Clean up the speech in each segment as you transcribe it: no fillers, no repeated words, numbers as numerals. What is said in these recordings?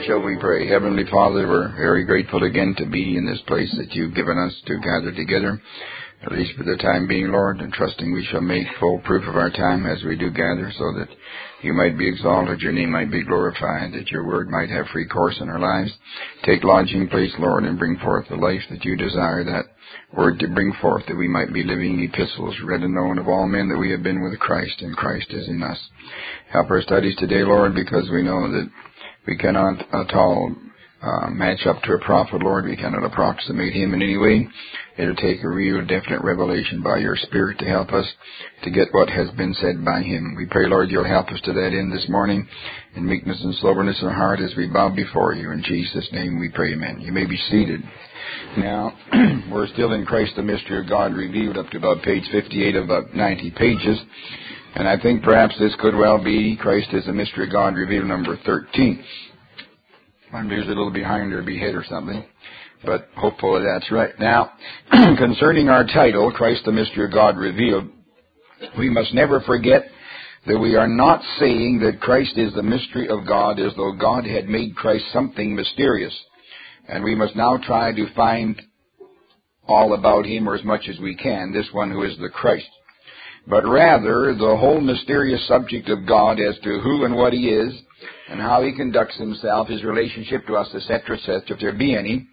shall we pray. Heavenly Father, we're very grateful again to be in this place that you've given us to gather together, at least for the time being, Lord, and trusting we shall make full proof of our time as we do gather, so that you might be exalted, your name might be glorified, that your word might have free course in our lives. Take lodging place, Lord, and bring forth the life that you desire that word to bring forth, that we might be living epistles, read and known of all men, that we have been with Christ, and Christ is in us. Help our studies today, Lord, because we know that we cannot at all match up to a prophet, Lord. We cannot approximate him in any way. It'll take a real definite revelation by your Spirit to help us to get what has been said by him. We pray, Lord, you'll help us to that end this morning in meekness and soberness of heart as we bow before you. In Jesus' name we pray, amen. You may be seated. Now, we're still in Christ, the Mystery of God Revealed, up to about page 58 of about 90 pages. And I think perhaps this could well be Christ is the Mystery of God Revealed number 13. I'm usually a little behind or ahead or something, but hopefully that's right. Now, concerning our title, Christ the Mystery of God Revealed, we must never forget that we are not saying that Christ is the mystery of God as though God had made Christ something mysterious. And we must now try to find all about him, or as much as we can, this one who is the Christ. But rather, the whole mysterious subject of God as to who and what he is, and how he conducts himself, his relationship to us, etc., if there be any,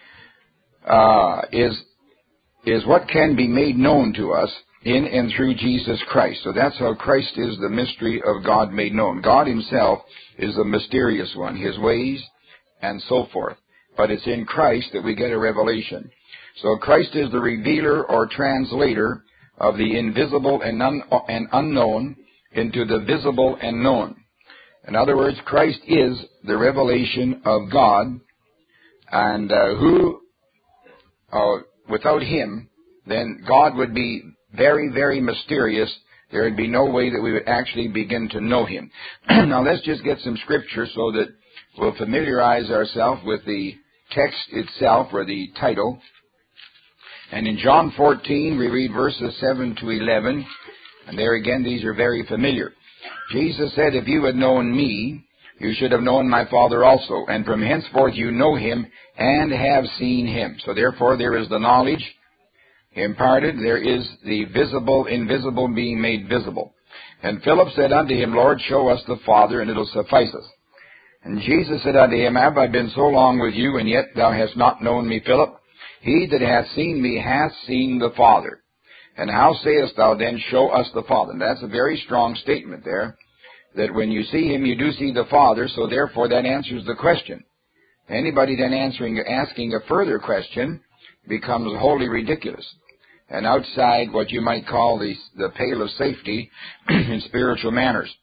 is what can be made known to us in and through Jesus Christ. So that's how Christ is the mystery of God made known. God himself is the mysterious one, his ways and so forth. But it's in Christ that we get a revelation. So Christ is the revealer or translator of the invisible and unknown into the visible and known. In other words, Christ is the revelation of God, and without him, then God would be very, very mysterious. There would be no way that we would actually begin to know him. Now let's just get some scripture so that we'll familiarize ourselves with the text itself, or the title. And in John 14, we read verses 7 to 11, and there again, these are very familiar. Jesus said, "If you had known me, you should have known my Father also, and from henceforth you know him and have seen him." So therefore there is the knowledge imparted, there is the visible, invisible being made visible. And Philip said unto him, "Lord, show us the Father, and it'll suffice us." And Jesus said unto him, "Have I been so long with you, and yet thou hast not known me, Philip? He that hath seen me hath seen the Father. And how sayest thou then, show us the Father?" And that's a very strong statement there, that when you see him, you do see the Father, so therefore that answers the question. Anybody then asking a further question becomes wholly ridiculous and outside what you might call the pale of safety in spiritual manners.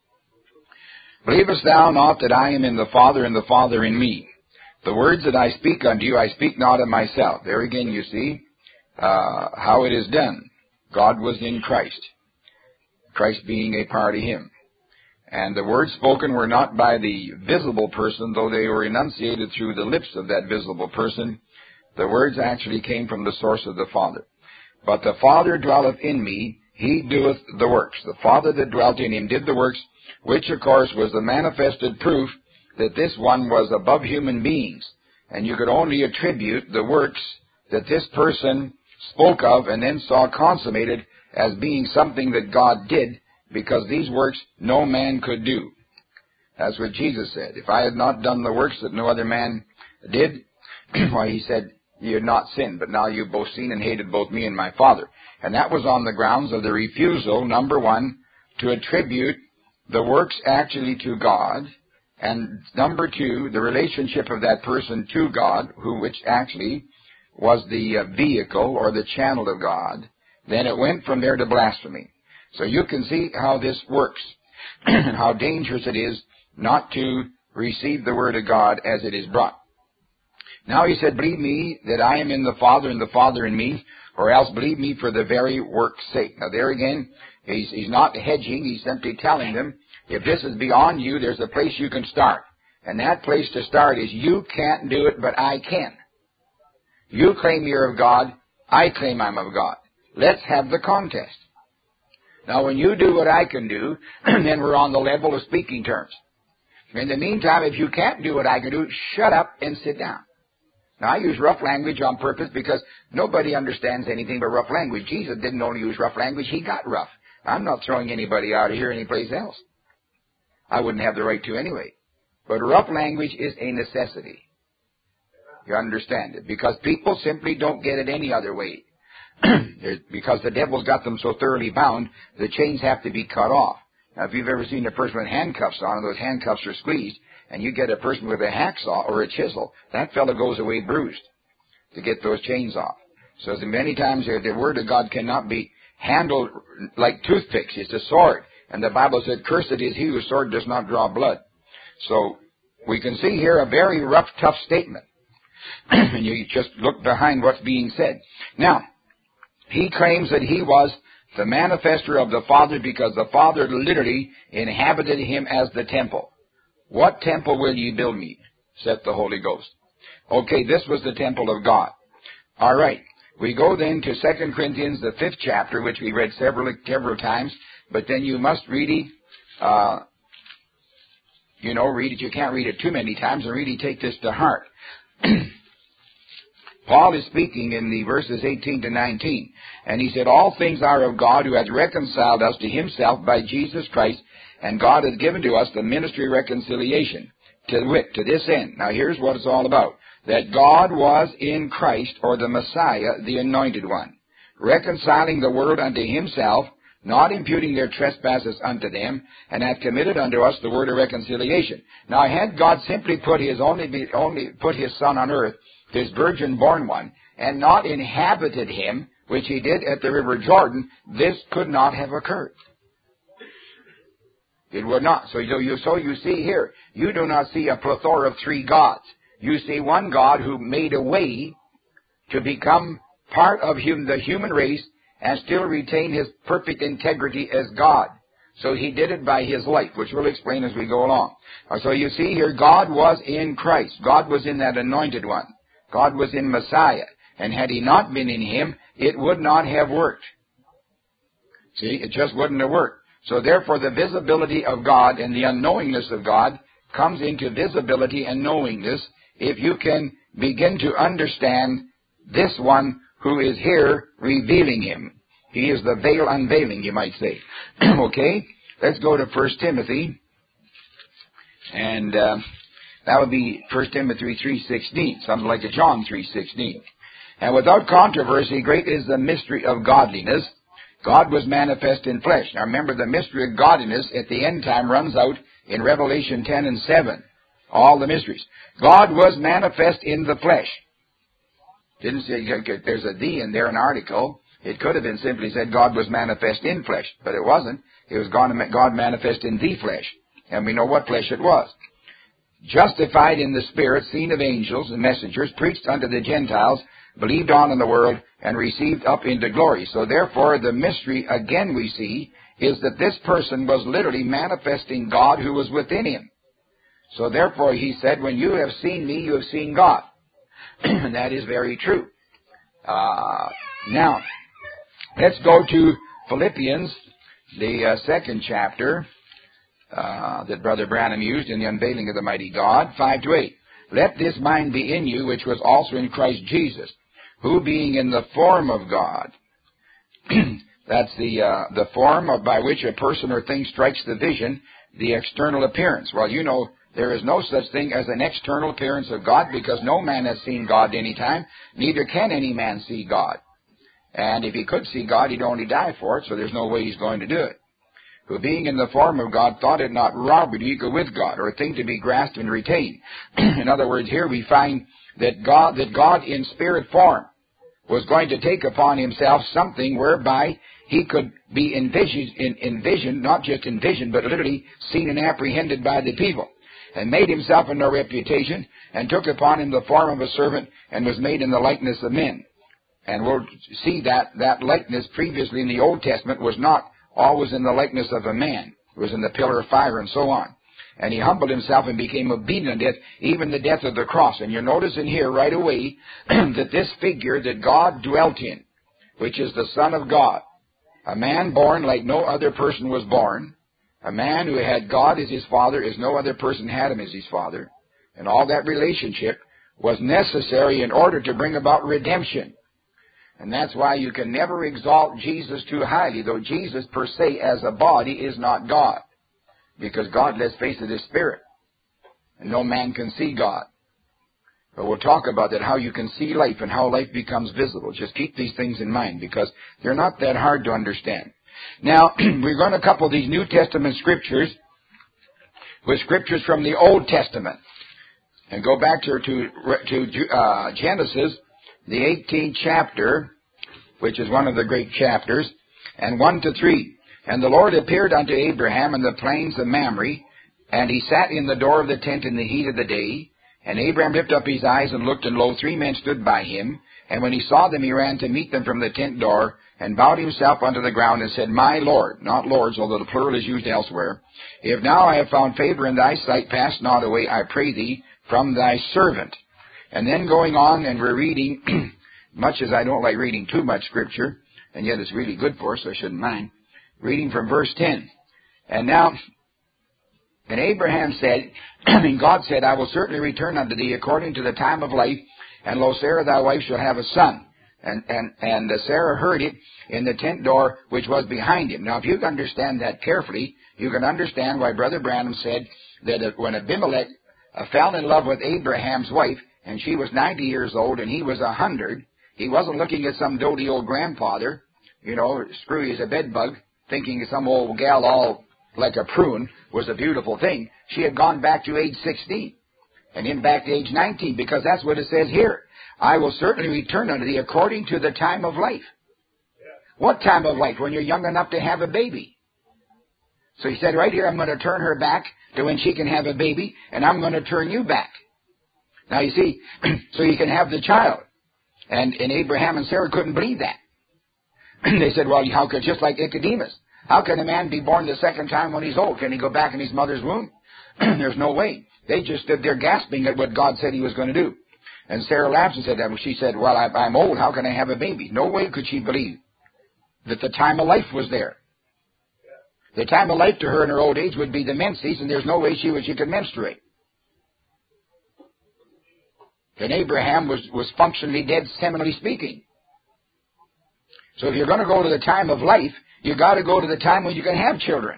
"Believest thou not that I am in the Father, and the Father in me? The words that I speak unto you, I speak not of myself." There again you see how it is done. God was in Christ, Christ being a part of him. And the words spoken were not by the visible person, though they were enunciated through the lips of that visible person. The words actually came from the source of the Father. "But the Father dwelleth in me, he doeth the works." The Father that dwelt in him did the works, which of course was the manifested proof that this one was above human beings. And you could only attribute the works that this person spoke of and then saw consummated as being something that God did, because these works no man could do. That's what Jesus said. "If I had not done the works that no other man did," why, he said, "you had not sinned, but now you've both seen and hated both me and my Father." And that was on the grounds of the refusal, number one, to attribute the works actually to God, and number two, the relationship of that person to God, which actually was the vehicle or the channel of God. Then it went from there to blasphemy. So you can see how this works and how dangerous it is not to receive the word of God as it is brought. Now he said, "Believe me that I am in the Father, and the Father in me, or else believe me for the very work's sake." Now there again, he's not hedging, he's simply telling them, if this is beyond you, there's a place you can start. And that place to start is, you can't do it, but I can. You claim you're of God, I claim I'm of God. Let's have the contest. Now when you do what I can do, then we're on the level of speaking terms. In the meantime, if you can't do what I can do, shut up and sit down. Now, I use rough language on purpose because nobody understands anything but rough language. Jesus didn't only use rough language, he got rough. I'm not throwing anybody out of here anyplace else. I wouldn't have the right to anyway. But rough language is a necessity. You understand it? Because people simply don't get it any other way. Because the devil's got them so thoroughly bound, the chains have to be cut off. Now, if you've ever seen a person with handcuffs on, and those handcuffs are squeezed, and you get a person with a hacksaw or a chisel, that fellow goes away bruised to get those chains off. So many times the Word of God cannot be handled like toothpicks. It's a sword. And the Bible said, cursed is he whose sword does not draw blood. So we can see here a very rough, tough statement. And you just look behind what's being said. Now, he claims that he was the manifester of the Father because the Father literally inhabited him as the temple. What temple will ye build me? Saith the Holy Ghost. Okay, this was the temple of God. All right. We go then to 2 Corinthians, the 5th chapter, which we read several times, but then you must really, read it. You can't read it too many times and really take this to heart. Paul is speaking in the verses 18 to 19, and he said, all things are of God who hath reconciled us to himself by Jesus Christ, and God hath given to us the ministry of reconciliation, to this end. Now here's what it's all about. That God was in Christ, or the Messiah, the Anointed One, reconciling the world unto himself, not imputing their trespasses unto them, and hath committed unto us the word of reconciliation. Now had God simply put his put his Son on earth, this virgin-born one, and not inhabited him, which he did at the river Jordan, this could not have occurred. It would not. So you see here, you do not see a plethora of three gods. You see one God who made a way to become part of the human race and still retain his perfect integrity as God. So he did it by his life, which we'll explain as we go along. So you see here, God was in Christ. God was in that Anointed One. God was in Messiah. And had he not been in him, it would not have worked. See, it just wouldn't have worked. So therefore, the visibility of God and the unknowingness of God comes into visibility and knowingness if you can begin to understand this one who is here revealing him. He is the veil unveiling, you might say. Okay, let's go to 1 Timothy. And that would be 1 Timothy 3:16, something like a John 3:16. And without controversy, great is the mystery of godliness. God was manifest in flesh. Now remember, the mystery of godliness at the end time runs out in Revelation 10 and 7. All the mysteries. God was manifest in the flesh. Didn't say, there's a "the" in there, an article. It could have been simply said God was manifest in flesh, but it wasn't. It was God manifest in the flesh. And we know what flesh it was. Justified in the Spirit, seen of angels and messengers, preached unto the Gentiles, believed on in the world, and received up into glory. So therefore, the mystery, again we see, is that this person was literally manifesting God who was within him. So therefore, he said, when you have seen me, you have seen God. And that is very true. Now, let's go to Philippians, the 2nd chapter that Brother Branham used in the unveiling of the mighty God, 5-8. Let this mind be in you, which was also in Christ Jesus, who being in the form of God, that's the form by which a person or thing strikes the vision, the external appearance. Well, you know, there is no such thing as an external appearance of God, because no man has seen God any time, neither can any man see God. And if he could see God, he'd only die for it, so there's no way he's going to do it. Who being in the form of God thought it not robbery to equal with God, or a thing to be grasped and retained. In other words, here we find that God in spirit form was going to take upon himself something whereby he could be envisioned, not just envisioned, but literally seen and apprehended by the people. And made himself of no reputation, and took upon him the form of a servant, and was made in the likeness of men. And we'll see that likeness previously in the Old Testament was not always in the likeness of a man. It was in the pillar of fire and so on. And he humbled himself and became obedient to death, even the death of the cross. And you're noticing here right away that this figure that God dwelt in, which is the Son of God, a man born like no other person was born, A man who had God as his father as no other person had him as his father. And all that relationship was necessary in order to bring about redemption. And that's why you can never exalt Jesus too highly, though Jesus per se as a body is not God. Because God, let's face it, is spirit. And no man can see God. But we'll talk about that, how you can see life and how life becomes visible. Just keep these things in mind because they're not that hard to understand. Now, we're going to couple these New Testament scriptures with scriptures from the Old Testament. And go back to Genesis, the 18th chapter, which is one of the great chapters, and 1 to 3. And the Lord appeared unto Abraham in the plains of Mamre, and he sat in the door of the tent in the heat of the day. And Abraham lifted up his eyes and looked, and lo, 3 men stood by him. And when he saw them, he ran to meet them from the tent door, and bowed himself unto the ground, and said, My Lord, not lords, although the plural is used elsewhere, if now I have found favor in thy sight, pass not away, I pray thee, from thy servant. And then going on, and we're reading, much as I don't like reading too much scripture, and yet it's really good for us, so I shouldn't mind, reading from verse 10. And now, and Abraham said, and God said, I will certainly return unto thee according to the time of life, and lo, Sarah thy wife shall have a son. And Sarah heard it in the tent door which was behind him. Now, if you understand that carefully, you can understand why Brother Branham said that when Abimelech fell in love with Abraham's wife, and she was 90 years old and he was 100, he wasn't looking at some doty old grandfather, screwy as a bedbug, thinking some old gal all like a prune was a beautiful thing. She had gone back to age 16 and him back to age 19, because that's what it says here. I will certainly return unto thee according to the time of life. What time of life? When you're young enough to have a baby. So he said right here, I'm going to turn her back to when she can have a baby, and I'm going to turn you back. Now you see, so you can have the child. And Abraham and Sarah couldn't believe that. They said, well, how could, just like Nicodemus, how can a man be born the second time when he's old? Can he go back in his mother's womb? There's no way. They just stood there gasping at what God said he was going to do. And Sarah laughed and said that. She said, well, I'm old. How can I have a baby? No way could she believe that the time of life was there. The time of life to her in her old age would be the menses, and there's no way she could menstruate. And Abraham was functionally dead, seminally speaking. So if you're going to go to the time of life, you got to go to the time when you can have children.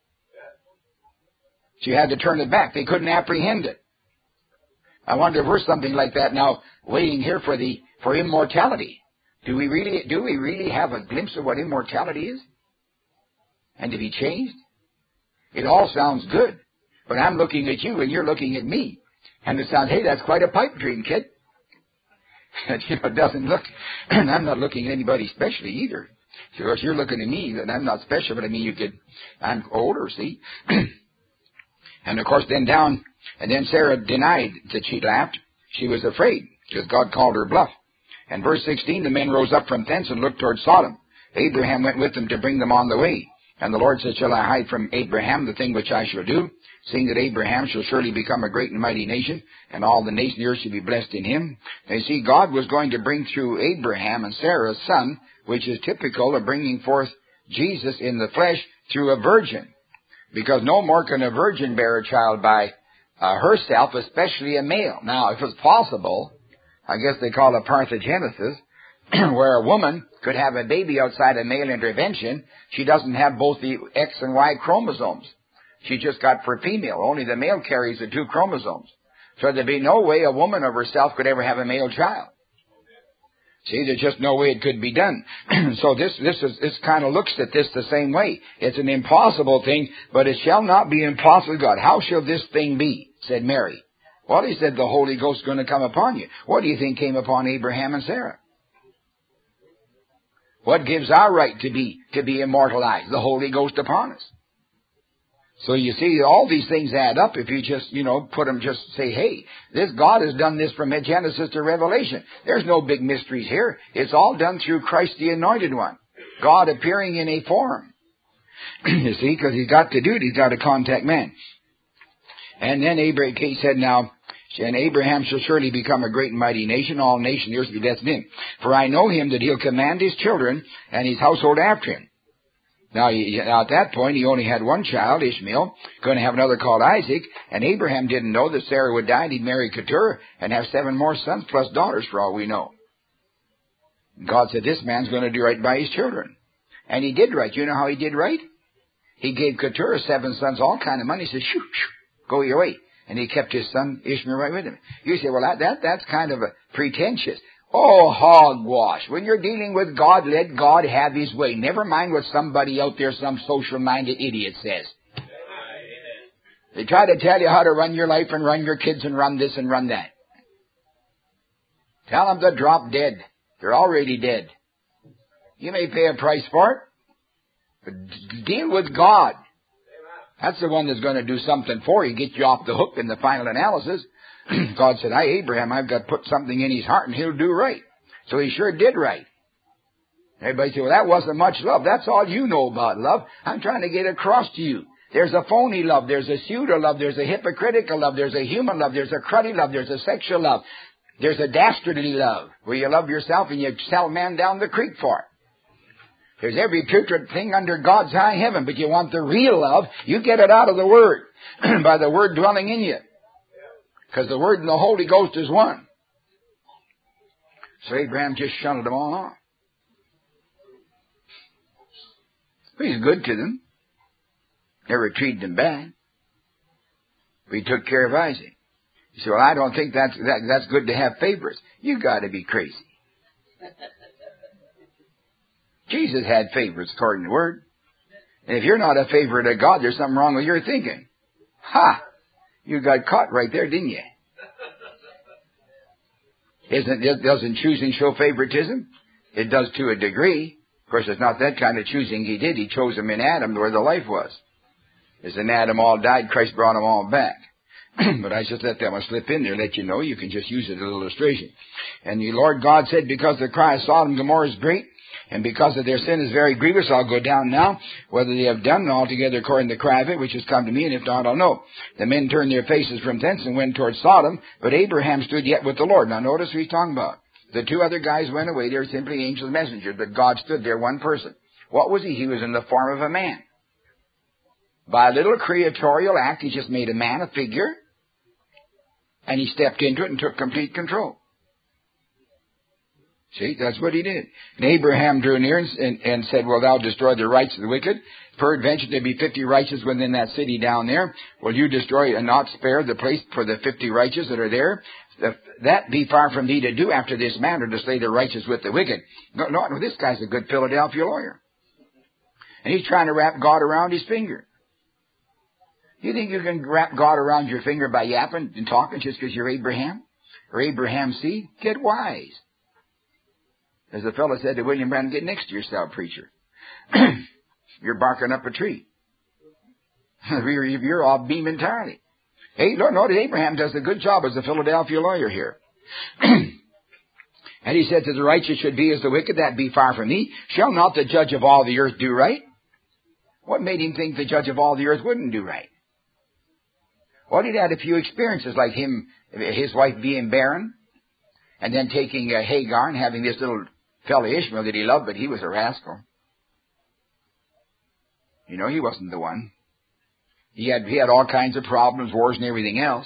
So you had to turn it back. They couldn't apprehend it. I wonder if we're something like that now, waiting here for immortality. Do we really have a glimpse of what immortality is? And to be changed? It all sounds good, but I'm looking at you and you're looking at me, and it sounds, hey, that's quite a pipe dream, kid. It doesn't look, and I'm not looking at anybody specially either. So if you're looking at me, then I'm not special, but I mean, I'm older, see? And of course, then Sarah denied that she laughed. She was afraid, because God called her bluff. And verse 16, the men rose up from thence and looked toward Sodom. Abraham went with them to bring them on the way. And the Lord said, shall I hide from Abraham the thing which I shall do? Seeing that Abraham shall surely become a great and mighty nation, and all the nations of the earth shall be blessed in him. Now you see, God was going to bring through Abraham and Sarah a son, which is typical of bringing forth Jesus in the flesh through a virgin. Because no more can a virgin bear a child by herself, especially a male. Now, if it's possible, I guess they call it parthenogenesis, where a woman could have a baby outside of male intervention, she doesn't have both the X and Y chromosomes. She just got for female. Only the male carries the 2 chromosomes. So there'd be no way a woman of herself could ever have a male child. See, there's just no way it could be done. So this kind of looks at this the same way. It's an impossible thing, but it shall not be impossible to God. How shall this thing be? Said Mary. Well, he said the Holy Ghost is going to come upon you. What do you think came upon Abraham and Sarah? What gives our right to be immortalized? The Holy Ghost upon us. So you see, all these things add up if you just, put them, just say, hey, this God has done this from Genesis to Revelation. There's no big mysteries here. It's all done through Christ the Anointed One. God appearing in a form. You see, because he's got to do it. He's got to contact man. And then Abraham said, now, and Abraham shall surely become a great and mighty nation. All nations of the earth shall be blessed in him. For I know him that he'll command his children and his household after him. Now, at that point, he only had one child, Ishmael, going to have another called Isaac, and Abraham didn't know that Sarah would die and he'd marry Keturah and have 7 more sons plus daughters for all we know. God said, this man's going to do right by his children. And he did right. You know how he did right? He gave Keturah 7 sons all kind of money. He said, shoo, go your way. And he kept his son Ishmael right with him. You say, well, that's kind of pretentious. Oh, hogwash. When you're dealing with God, let God have his way. Never mind what somebody out there, some social-minded idiot says. They try to tell you how to run your life and run your kids and run this and run that. Tell them to drop dead. They're already dead. You may pay a price for it, but deal with God. That's the one that's going to do something for you, get you off the hook in the final analysis. God said, Abraham, I've got to put something in his heart and he'll do right. So he sure did right. Everybody said, well, that wasn't much love. That's all you know about love. I'm trying to get across to you. There's a phony love. There's a pseudo love. There's a hypocritical love. There's a human love. There's a cruddy love. There's a sexual love. There's a dastardly love where you love yourself and you sell man down the creek for it. There's every putrid thing under God's high heaven, but you want the real love, you get it out of the Word, by the Word dwelling in you. Because the Word and the Holy Ghost is one. So Abraham just shunted them all off. He's good to them. Never treated them bad. But he took care of Isaac. You say, well, I don't think that's good to have favorites. You got to be crazy. Jesus had favorites according to the Word. And if you're not a favorite of God, there's something wrong with your thinking. Ha! You got caught right there, didn't you? Doesn't choosing show favoritism? It does to a degree. Of course, it's not that kind of choosing he did. He chose them in Adam where the life was. As in Adam all died, Christ brought them all back. But I just let that one slip in there, let you know. You can just use it as an illustration. And the Lord God said, because the cry of Sodom and Gomorrah is great, and because of their sin is very grievous, I'll go down now, whether they have done altogether according to the cry of it, which has come to me, and if not, I'll know. The men turned their faces from thence and went towards Sodom, but Abraham stood yet with the Lord. Now notice who he's talking about. The 2 other guys went away. They were simply angels' messengers, but God stood there, one person. What was he? He was in the form of a man. By a little creatorial act, he just made a man, a figure, and he stepped into it and took complete control. See, that's what he did. And Abraham drew near and said, will thou destroy the rights of the wicked? Peradventure there be 50 righteous within that city down there. Will you destroy and not spare the place for the 50 righteous that are there? That be far from thee to do after this manner, to slay the righteous with the wicked. No, this guy's a good Philadelphia lawyer. And he's trying to wrap God around his finger. You think you can wrap God around your finger by yapping and talking just because you're Abraham? Or Abraham's seed? Get wise. As the fellow said to William Branham, get next to yourself, preacher. You're barking up a tree. You're off beam entirely. Hey, Lord, notice Abraham does a good job as a Philadelphia lawyer here. And he said that the righteous should be as the wicked, that be far from thee. Shall not the judge of all the earth do right? What made him think the judge of all the earth wouldn't do right? Well, he'd had a few experiences like him, his wife being barren, and then taking Hagar and having this little fellow Ishmael that he loved, but he was a rascal. You know, he wasn't the one. He had all kinds of problems, wars and everything else.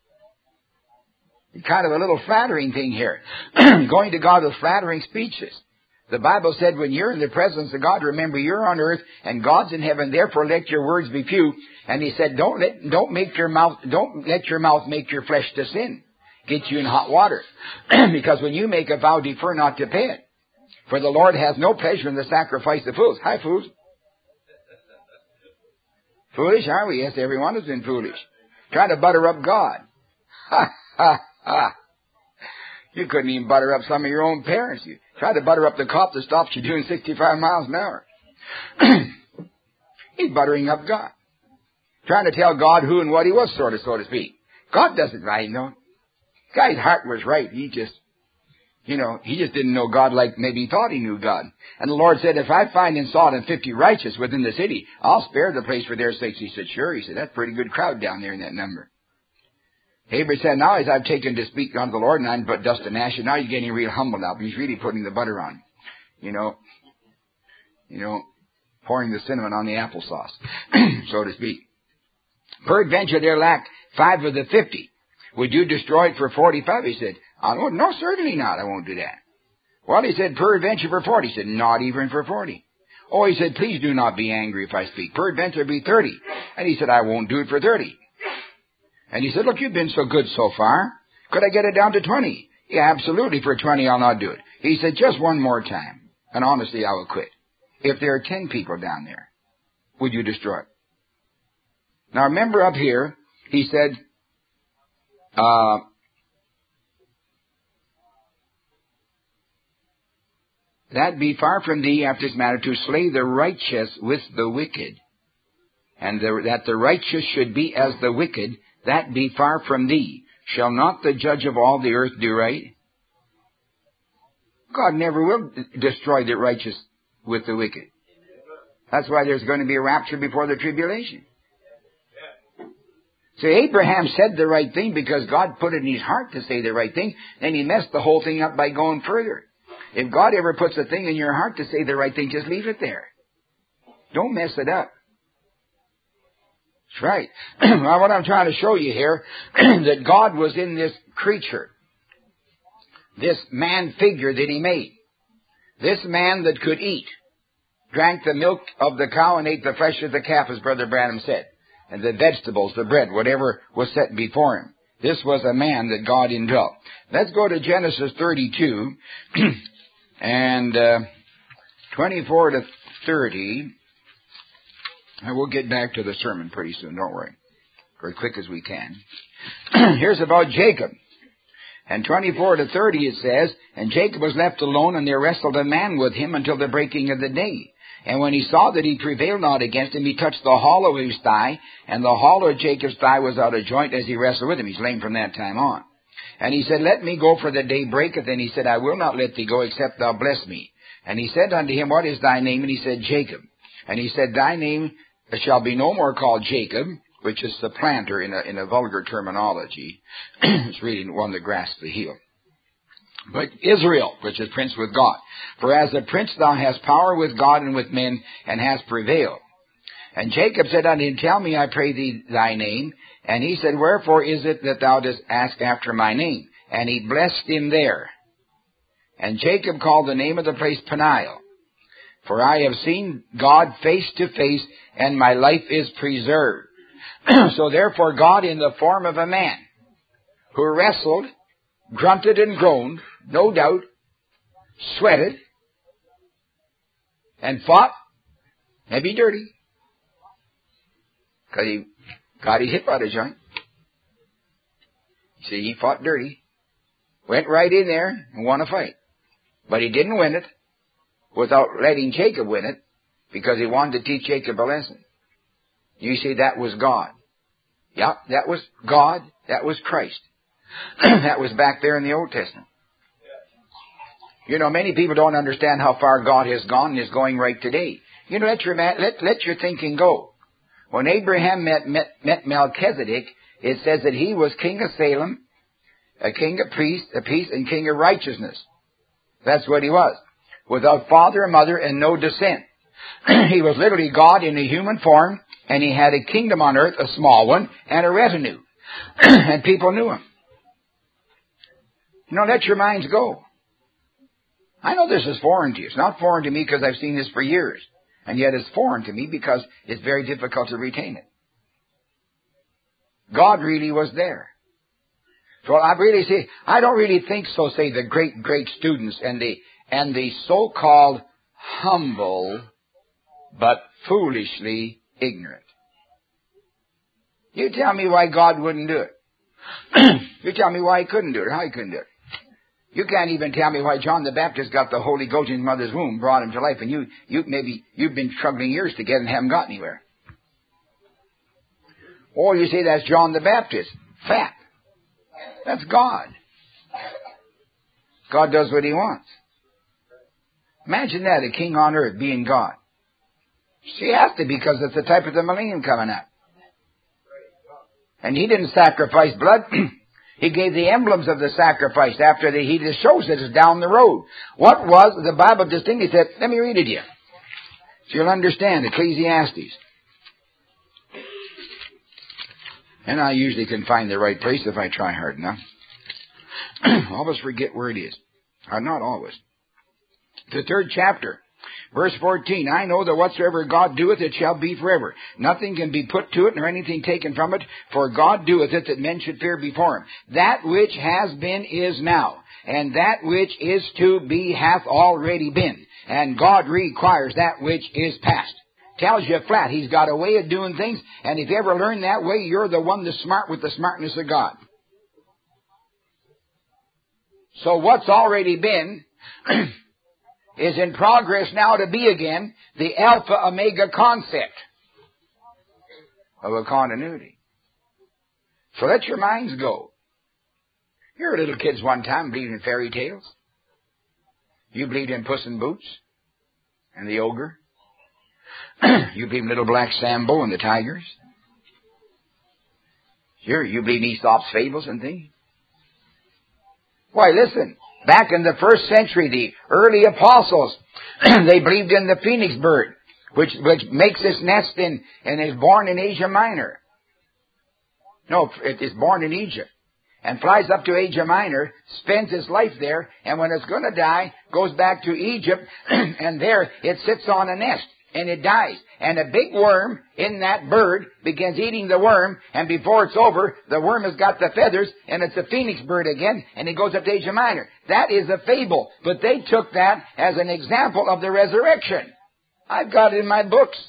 It's kind of a little flattering thing here. Going to God with flattering speeches. The Bible said when you're in the presence of God, remember you're on earth and God's in heaven, therefore let your words be few. And he said, don't let your mouth make your flesh to sin. Get you in hot water. Because when you make a vow, defer not to pay it. For the Lord has no pleasure in the sacrifice of fools. Hi, fools. Foolish, are we? Yes, everyone has been foolish. Trying to butter up God. Ha, ha, ha. You couldn't even butter up some of your own parents. You tried to butter up the cop that stops you doing 65 miles an hour. He's buttering up God. Trying to tell God who and what he was, so to speak. God doesn't right, you know. Guy's heart was right. He just didn't know God like maybe he thought he knew God. And the Lord said, if I find in Sodom 50 righteous within the city, I'll spare the place for their sakes. He said, sure. He said, that's a pretty good crowd down there in that number. Abraham said, now as I've taken to speak unto the Lord, and I'm but dust and ashes, now you're getting real humble now. But he's really putting the butter on. You know, pouring the cinnamon on the applesauce, so to speak. Peradventure there lacked 5 of the 50. Would you destroy it for 45? He said, no, certainly not. I won't do that. Well, he said, peradventure for 40. He said, not even for 40. Oh, he said, please do not be angry if I speak. Peradventure be 30. And he said, I won't do it for 30. And he said, look, you've been so good so far. Could I get it down to 20? Yeah, absolutely. For 20, I'll not do it. He said, just one more time. And honestly, I will quit. If there are 10 people down there, would you destroy it? Now remember up here, he said, that be far from thee after this matter to slay the righteous with the wicked. And that the righteous should be as the wicked, that be far from thee. Shall not the judge of all the earth do right? God never will destroy the righteous with the wicked. That's why there's going to be a rapture before the tribulation. So Abraham said the right thing because God put it in his heart to say the right thing. Then he messed the whole thing up by going further. If God ever puts a thing in your heart to say the right thing, just leave it there. Don't mess it up. That's right. Now what I'm trying to show you here, that God was in this creature, this man figure that he made. This man that could eat, drank the milk of the cow and ate the flesh of the calf, as Brother Branham said. And the vegetables, the bread, whatever was set before him. This was a man that God indwelt. Let's go to Genesis 32 and 24 to 30. And we'll get back to the sermon pretty soon, don't worry. As quick as we can. Here's about Jacob. And 24 to 30 it says, and Jacob was left alone, and there wrestled a man with him until the breaking of the day. And when he saw that he prevailed not against him, he touched the hollow of his thigh, and the hollow of Jacob's thigh was out of joint as he wrestled with him. He's lame from that time on. And he said, let me go, for the day breaketh. And he said, I will not let thee go, except thou bless me. And he said unto him, what is thy name? And he said, Jacob. And he said, thy name shall be no more called Jacob, which is supplanter in a vulgar terminology. It's really one that grasps the heel. But Israel, which is prince with God. For as a prince thou hast power with God and with men, and hast prevailed. And Jacob said unto him, tell me, I pray thee, thy name. And he said, wherefore is it that thou dost ask after my name? And he blessed him there. And Jacob called the name of the place Peniel. For I have seen God face to face, and my life is preserved. So therefore God, in the form of a man, who wrestled, grunted and groaned, no doubt, sweated, and fought, maybe dirty, because he got his hip out of joint. See, he fought dirty, went right in there and won a fight. But he didn't win it without letting Jacob win it, because he wanted to teach Jacob a lesson. You see, that was God. Yeah, that was God. That was Christ. That was back there in the Old Testament. You know, many people don't understand how far God has gone and is going right today. You know, let your thinking go. When Abraham met Melchizedek, it says that he was king of Salem, a king of peace, and king of righteousness. That's what he was. Without father or mother and no descent. He was literally God in a human form, and he had a kingdom on earth, a small one, and a retinue. And people knew him. You know, let your minds go. I know this is foreign to you. It's not foreign to me because I've seen this for years. And yet it's foreign to me because it's very difficult to retain it. God really was there. So I don't really think so, say, the great students and the so-called humble but foolishly ignorant. You tell me why God wouldn't do it. You tell me why he couldn't do it, or how he couldn't do it. You can't even tell me why John the Baptist got the Holy Ghost in his mother's womb, brought him to life, and you've been struggling years to get it and haven't got anywhere. Or you say that's John the Baptist. Fat. That's God. God does what he wants. Imagine that, a king on earth being God. She has to, because it's the type of the millennium coming up. And he didn't sacrifice blood. He gave the emblems of the sacrifice after he just shows it is down the road. What was, the Bible distinctly said, let me read it to you. So you'll understand Ecclesiastes. And I usually can find the right place if I try hard enough. Always forget where it is. Or not always. The 3rd chapter, verse 14. I know that whatsoever God doeth, it shall be forever. Nothing can be put to it, nor anything taken from it. For God doeth it, that men should fear before him. That which has been is now. And that which is to be hath already been. And God requires that which is past. Tells you flat, He's got a way of doing things. And if you ever learn that way, you're the one that's smart with the smartness of God. So what's already been is in progress now to be again the Alpha Omega concept of a continuity. So let your minds go. You were little kids one time believed in fairy tales. You believed in Puss in Boots and the ogre. You believed in Little Black Sambo and the tigers. Sure, you believe in Aesop's fables and things. Why, listen, back in the 1st century, the early apostles, they believed in the phoenix bird, which makes its nest and is born in Asia Minor. No, it is born in Egypt. And flies up to Asia Minor, spends its life there, and when it's going to die, goes back to Egypt, and there it sits on a nest, and it dies. And a big worm in that bird begins eating the worm, and before it's over, the worm has got the feathers, and it's a phoenix bird again, and it goes up to Asia Minor. That is a fable, but they took that as an example of the resurrection. I've got it in my books.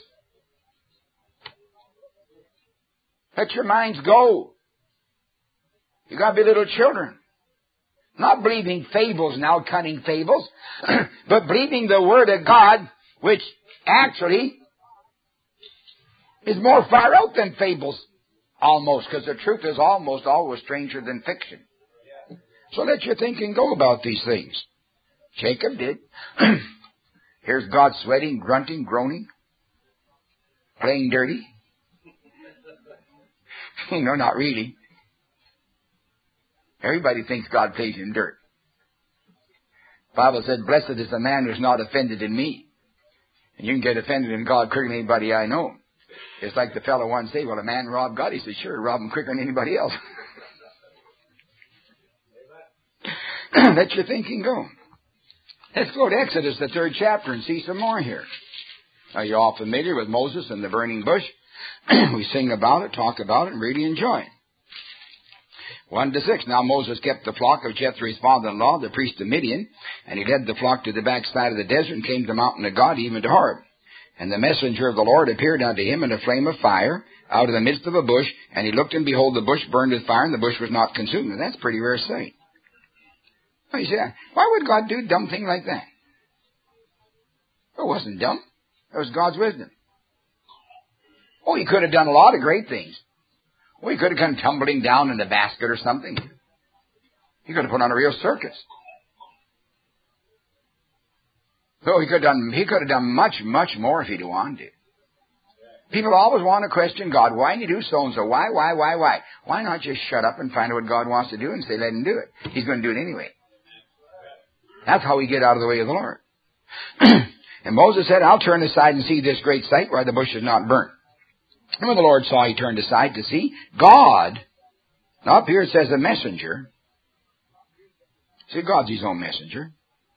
Let your minds go. You got to be little children. Not believing fables now, cunning fables, but believing the Word of God, which actually is more far out than fables, almost, because the truth is almost always stranger than fiction. So let your thinking go about these things. Jacob did. Here's God sweating, grunting, groaning, playing dirty. No, not really. Everybody thinks God plays in dirt. The Bible said, blessed is the man who's not offended in me. And you can get offended in God quicker than anybody I know. It's like the fellow once said, well, a man robbed God. He said, sure, rob him quicker than anybody else. Let your thinking go. Let's go to Exodus, the 3rd chapter, and see some more here. Are you all familiar with Moses and the burning bush? We sing about it, talk about it, and really enjoy it. 1-6. Now Moses kept the flock of Jethro's father-in-law, the priest of Midian, and he led the flock to the backside of the desert and came to the mountain of God, even to Horeb. And the messenger of the Lord appeared unto him in a flame of fire out of the midst of a bush, and he looked, and behold, the bush burned with fire, and the bush was not consumed. And that's a pretty rare sight. Well, you say, why would God do a dumb thing like that? It wasn't dumb. It was God's wisdom. Oh, he could have done a lot of great things. Well, he could have come tumbling down in a basket or something. He could have put on a real circus. So he could have done much, much more if he'd wanted to. People always want to question God. Why didn't you do so and so? Why? Why not just shut up and find out what God wants to do and say, let him do it? He's going to do it anyway. That's how we get out of the way of the Lord. And Moses said, I'll turn aside and see this great sight where the bush is not burnt. And when the Lord saw, he turned aside to see God. Now up here it says a messenger. See, God's his own messenger.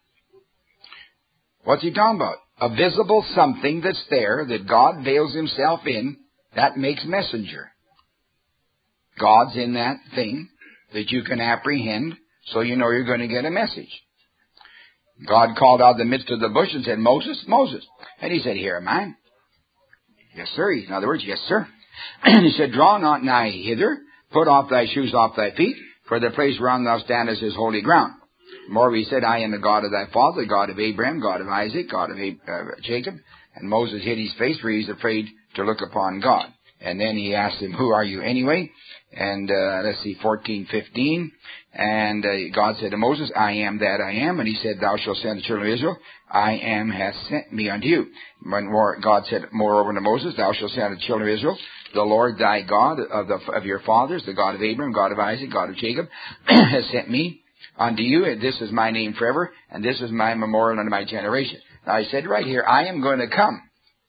What's he talking about? A visible something that's there that God veils himself in, that makes messenger. God's in that thing that you can apprehend, so you know you're going to get a message. God called out of the midst of the bush and said, Moses, Moses. And he said, here am I. Yes, sir. In other words, yes, sir. And he said, draw not nigh hither, put off thy shoes off thy feet, for the place whereon thou standest is holy ground. Moreover, he said, I am the God of thy father, the God of Abraham, God of Isaac, God of Jacob. And Moses hid his face, for he's afraid to look upon God. And then he asked him, who are you anyway? And let's see, 14:15. And God said to Moses, I am that I am. And he said, thou shalt send the children of Israel. I am hath sent me unto you. God said moreover to Moses, thou shalt send the children of Israel, the Lord thy God of your fathers, the God of Abraham, God of Isaac, God of Jacob, has sent me unto you, and this is my name forever, and this is my memorial unto my generation. Now I said right here, I am going to come.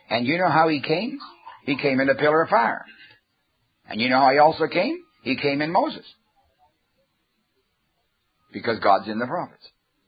And you know how he came? He came in a pillar of fire. And you know how he also came? He came in Moses. Because God's in the prophets.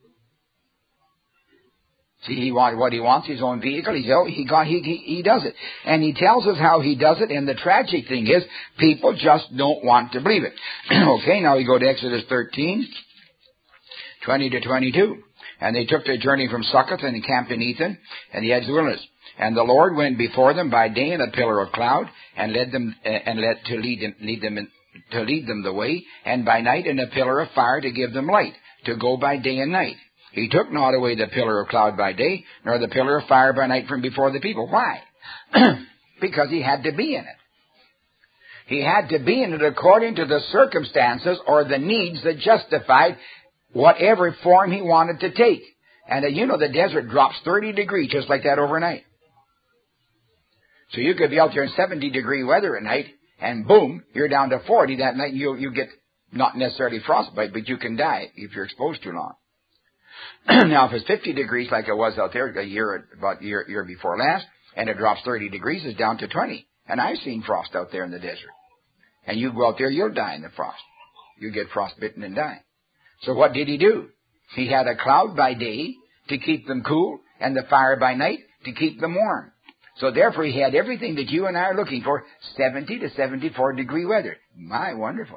See, he wants his own vehicle. He does it. And he tells us how he does it. And the tragic thing is, people just don't want to believe it. Okay, now we go to Exodus 13, 20 to 22. And they took their journey from Succoth and encamped in Ethan and the edge of the wilderness. And the Lord went before them by day in a pillar of cloud and led them to lead them the way, and by night in a pillar of fire to give them light, to go by day and night. He took not away the pillar of cloud by day, nor the pillar of fire by night from before the people. Why? Because he had to be in it. He had to be in it according to the circumstances or the needs that justified whatever form he wanted to take. And you know the desert drops 30 degrees just like that overnight. So you could be out there in 70-degree weather at night, and boom, you're down to 40 that night, and you get not necessarily frostbite, but you can die if you're exposed too long. Now, if it's 50 degrees like it was out there about a year before last, and it drops 30 degrees, it's down to 20. And I've seen frost out there in the desert. And you go out there, you'll die in the frost. You get frostbitten and die. So what did he do? He had a cloud by day to keep them cool, and the fire by night to keep them warm. So therefore he had everything that you and I are looking for, 70 to 74 degree weather. My, wonderful.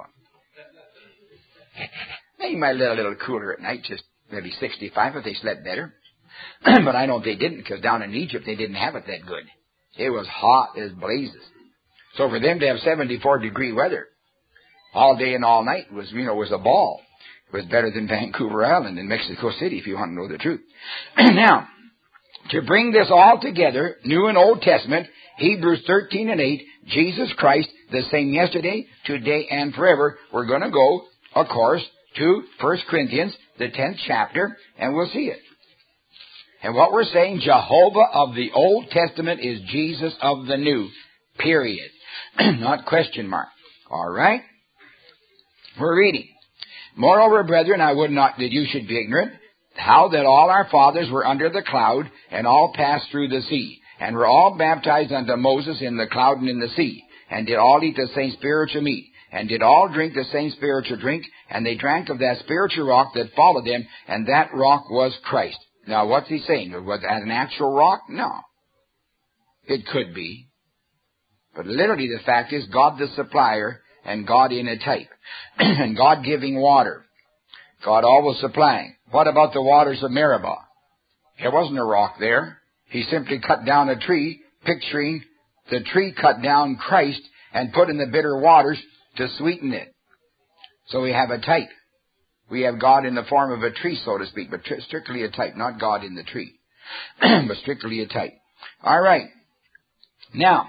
They might get a little cooler at night, just maybe 65 if they slept better. But I know they didn't, because down in Egypt they didn't have it that good. It was hot as blazes. So for them to have 74 degree weather all day and all night was a ball. It was better than Vancouver Island in Mexico City, if you want to know the truth. Now, to bring this all together, New and Old Testament, Hebrews 13 and 8, Jesus Christ, the same yesterday, today, and forever. We're going to go, of course, to 1 Corinthians, the 10th chapter, and we'll see it. And what we're saying, Jehovah of the Old Testament is Jesus of the New, period. Not question mark. All right? We're reading. Moreover, brethren, I would not that you should be ignorant, how that all our fathers were under the cloud, and all passed through the sea, and were all baptized unto Moses in the cloud and in the sea, and did all eat the same spiritual meat, and did all drink the same spiritual drink, and they drank of that spiritual rock that followed them, and that rock was Christ. Now, what's he saying? Was that an actual rock? No. It could be. But literally the fact is God the supplier, and God in a type, and God giving water. God always supplying. What about the waters of Meribah? There wasn't a rock there. He simply cut down a tree, picturing the tree cut down Christ and put in the bitter waters to sweeten it. So we have a type. We have God in the form of a tree, so to speak, but strictly a type, not God in the tree, but strictly a type. All right. Now,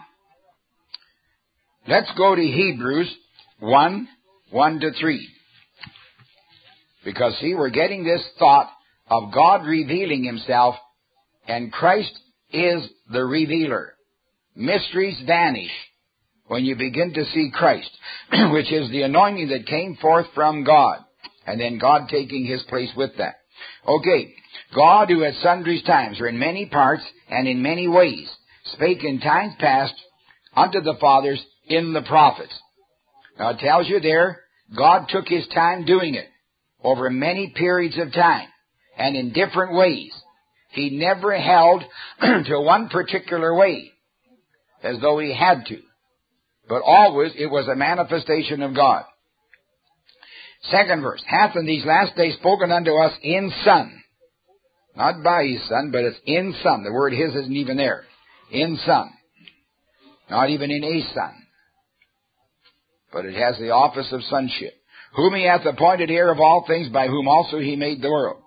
let's go to Hebrews 1 to 3. Because, see, we're getting this thought of God revealing himself, and Christ is the revealer. Mysteries vanish when you begin to see Christ, which is the anointing that came forth from God, and then God taking his place with that. Okay, God, who at sundry times or in many parts and in many ways spake in times past unto the fathers in the prophets. Now it tells you there, God took his time doing it over many periods of time and in different ways. He never held to one particular way as though he had to, but always it was a manifestation of God. Second verse, hath in these last days spoken unto us in Son. Not by his Son, but it's in Son. The word his isn't even there. In Son. Not even in a Son. But it has the office of sonship. Whom he hath appointed heir of all things, by whom also he made the world.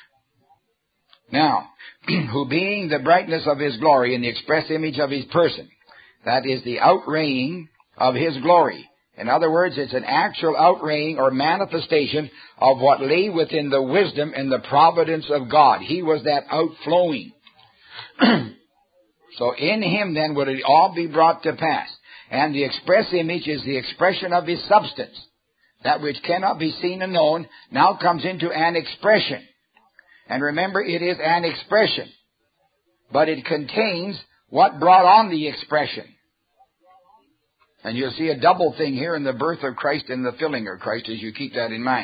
Now, who being the brightness of his glory and the express image of his person, that is the outraying of his glory. In other words, it's an actual outraying or manifestation of what lay within the wisdom and the providence of God. He was that outflowing. So in him then would it all be brought to pass. And the express image is the expression of his substance. That which cannot be seen and known now comes into an expression. And remember, it is an expression. But it contains What brought on the expression? And you'll see a double thing here in the birth of Christ and the filling of Christ as you keep that in mind.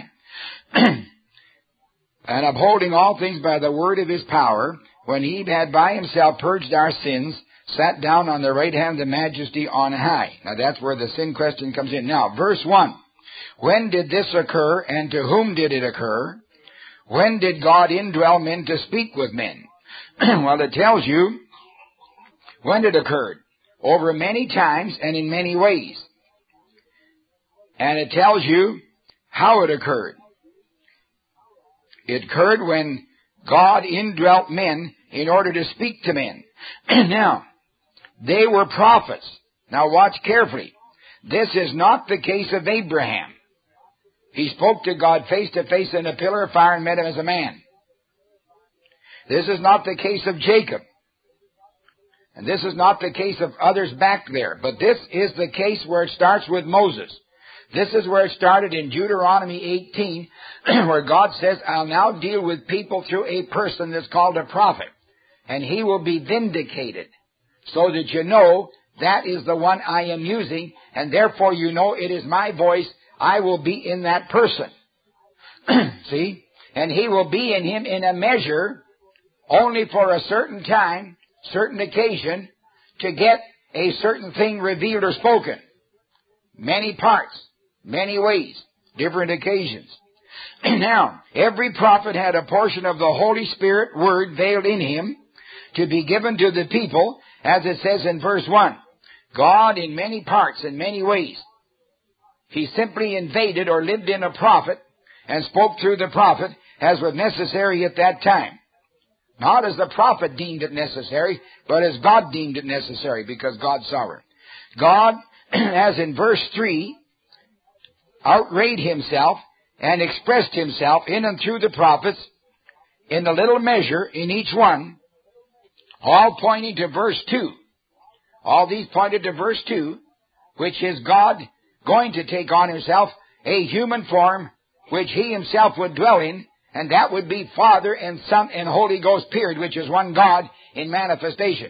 And upholding all things by the word of his power, when he had by himself purged our sins, sat down on the right hand of the majesty on high. Now that's where the sin question comes in. Now, verse 1. When did this occur, and to whom did it occur? When did God indwell men to speak with men? Well, it tells you when it occurred. Over many times and in many ways. And it tells you how it occurred. It occurred when God indwelt men in order to speak to men. Now, they were prophets. Now watch carefully. This is not the case of Abraham. He spoke to God face to face in a pillar of fire and met him as a man. This is not the case of Jacob. And this is not the case of others back there. But this is the case where it starts with Moses. This is where it started in Deuteronomy 18, where God says, I'll now deal with people through a person that's called a prophet. And he will be vindicated. So that you know that is the one I am using. And therefore you know it is my voice. I will be in that person. See? And he will be in him in a measure only for a certain time, certain occasion, to get a certain thing revealed or spoken. Many parts, many ways, different occasions. Now, every prophet had a portion of the Holy Spirit word veiled in him to be given to the people, as it says in verse 1. God in many parts and many ways. He simply invaded or lived in a prophet and spoke through the prophet as was necessary at that time. Not as the prophet deemed it necessary, but as God deemed it necessary, because God's sovereign. God, as in verse 3, outweighed himself and expressed himself in and through the prophets in a little measure in each one, all pointing to verse 2. All these pointed to verse 2, which is God going to take on himself a human form which he himself would dwell in, and that would be Father and Son and Holy Ghost, period, which is one God in manifestation.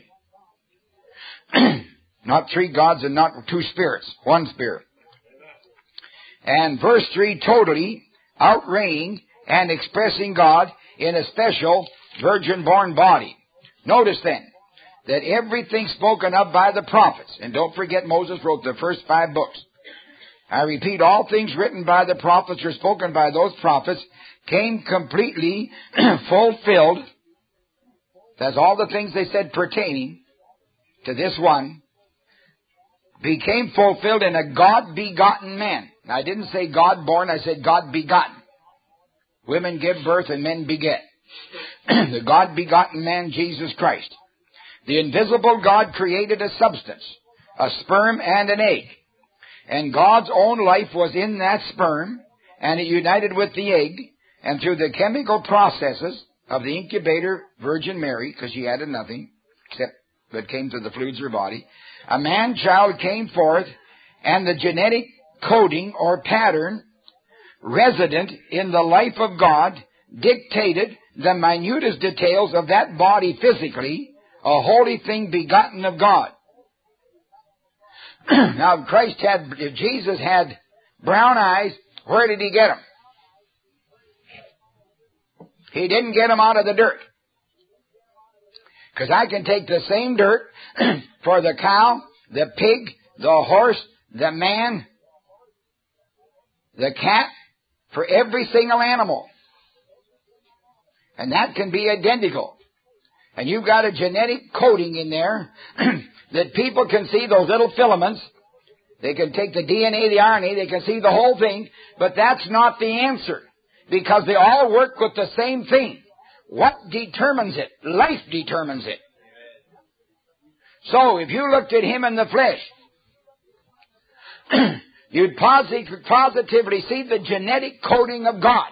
Not three gods and not two spirits, one spirit. And verse 3, totally outraying and expressing God in a special virgin-born body. Notice then that everything spoken of by the prophets, and don't forget Moses wrote the first 5 books. I repeat, all things written by the prophets or spoken by those prophets came completely fulfilled. That's all the things they said pertaining to this one. Became fulfilled in a God-begotten man. Now, I didn't say God-born, I said God-begotten. Women give birth and men beget. The God-begotten man, Jesus Christ. The invisible God created a substance, a sperm and an egg. And God's own life was in that sperm, and it united with the egg, and through the chemical processes of the incubator, Virgin Mary, because she added nothing, except that came through the fluids of her body, a man-child came forth, and the genetic coding or pattern resident in the life of God dictated the minutest details of that body physically, a holy thing begotten of God. Now, if Jesus had brown eyes, where did he get them? He didn't get them out of the dirt. Because I can take the same dirt for the cow, the pig, the horse, the man, the cat, for every single animal. And that can be identical. And you've got a genetic coding in there that people can see those little filaments. They can take the DNA, the RNA, they can see the whole thing, but that's not the answer. Because they all work with the same thing. What determines it? Life determines it. So, if you looked at him in the flesh, you'd positively see the genetic coding of God.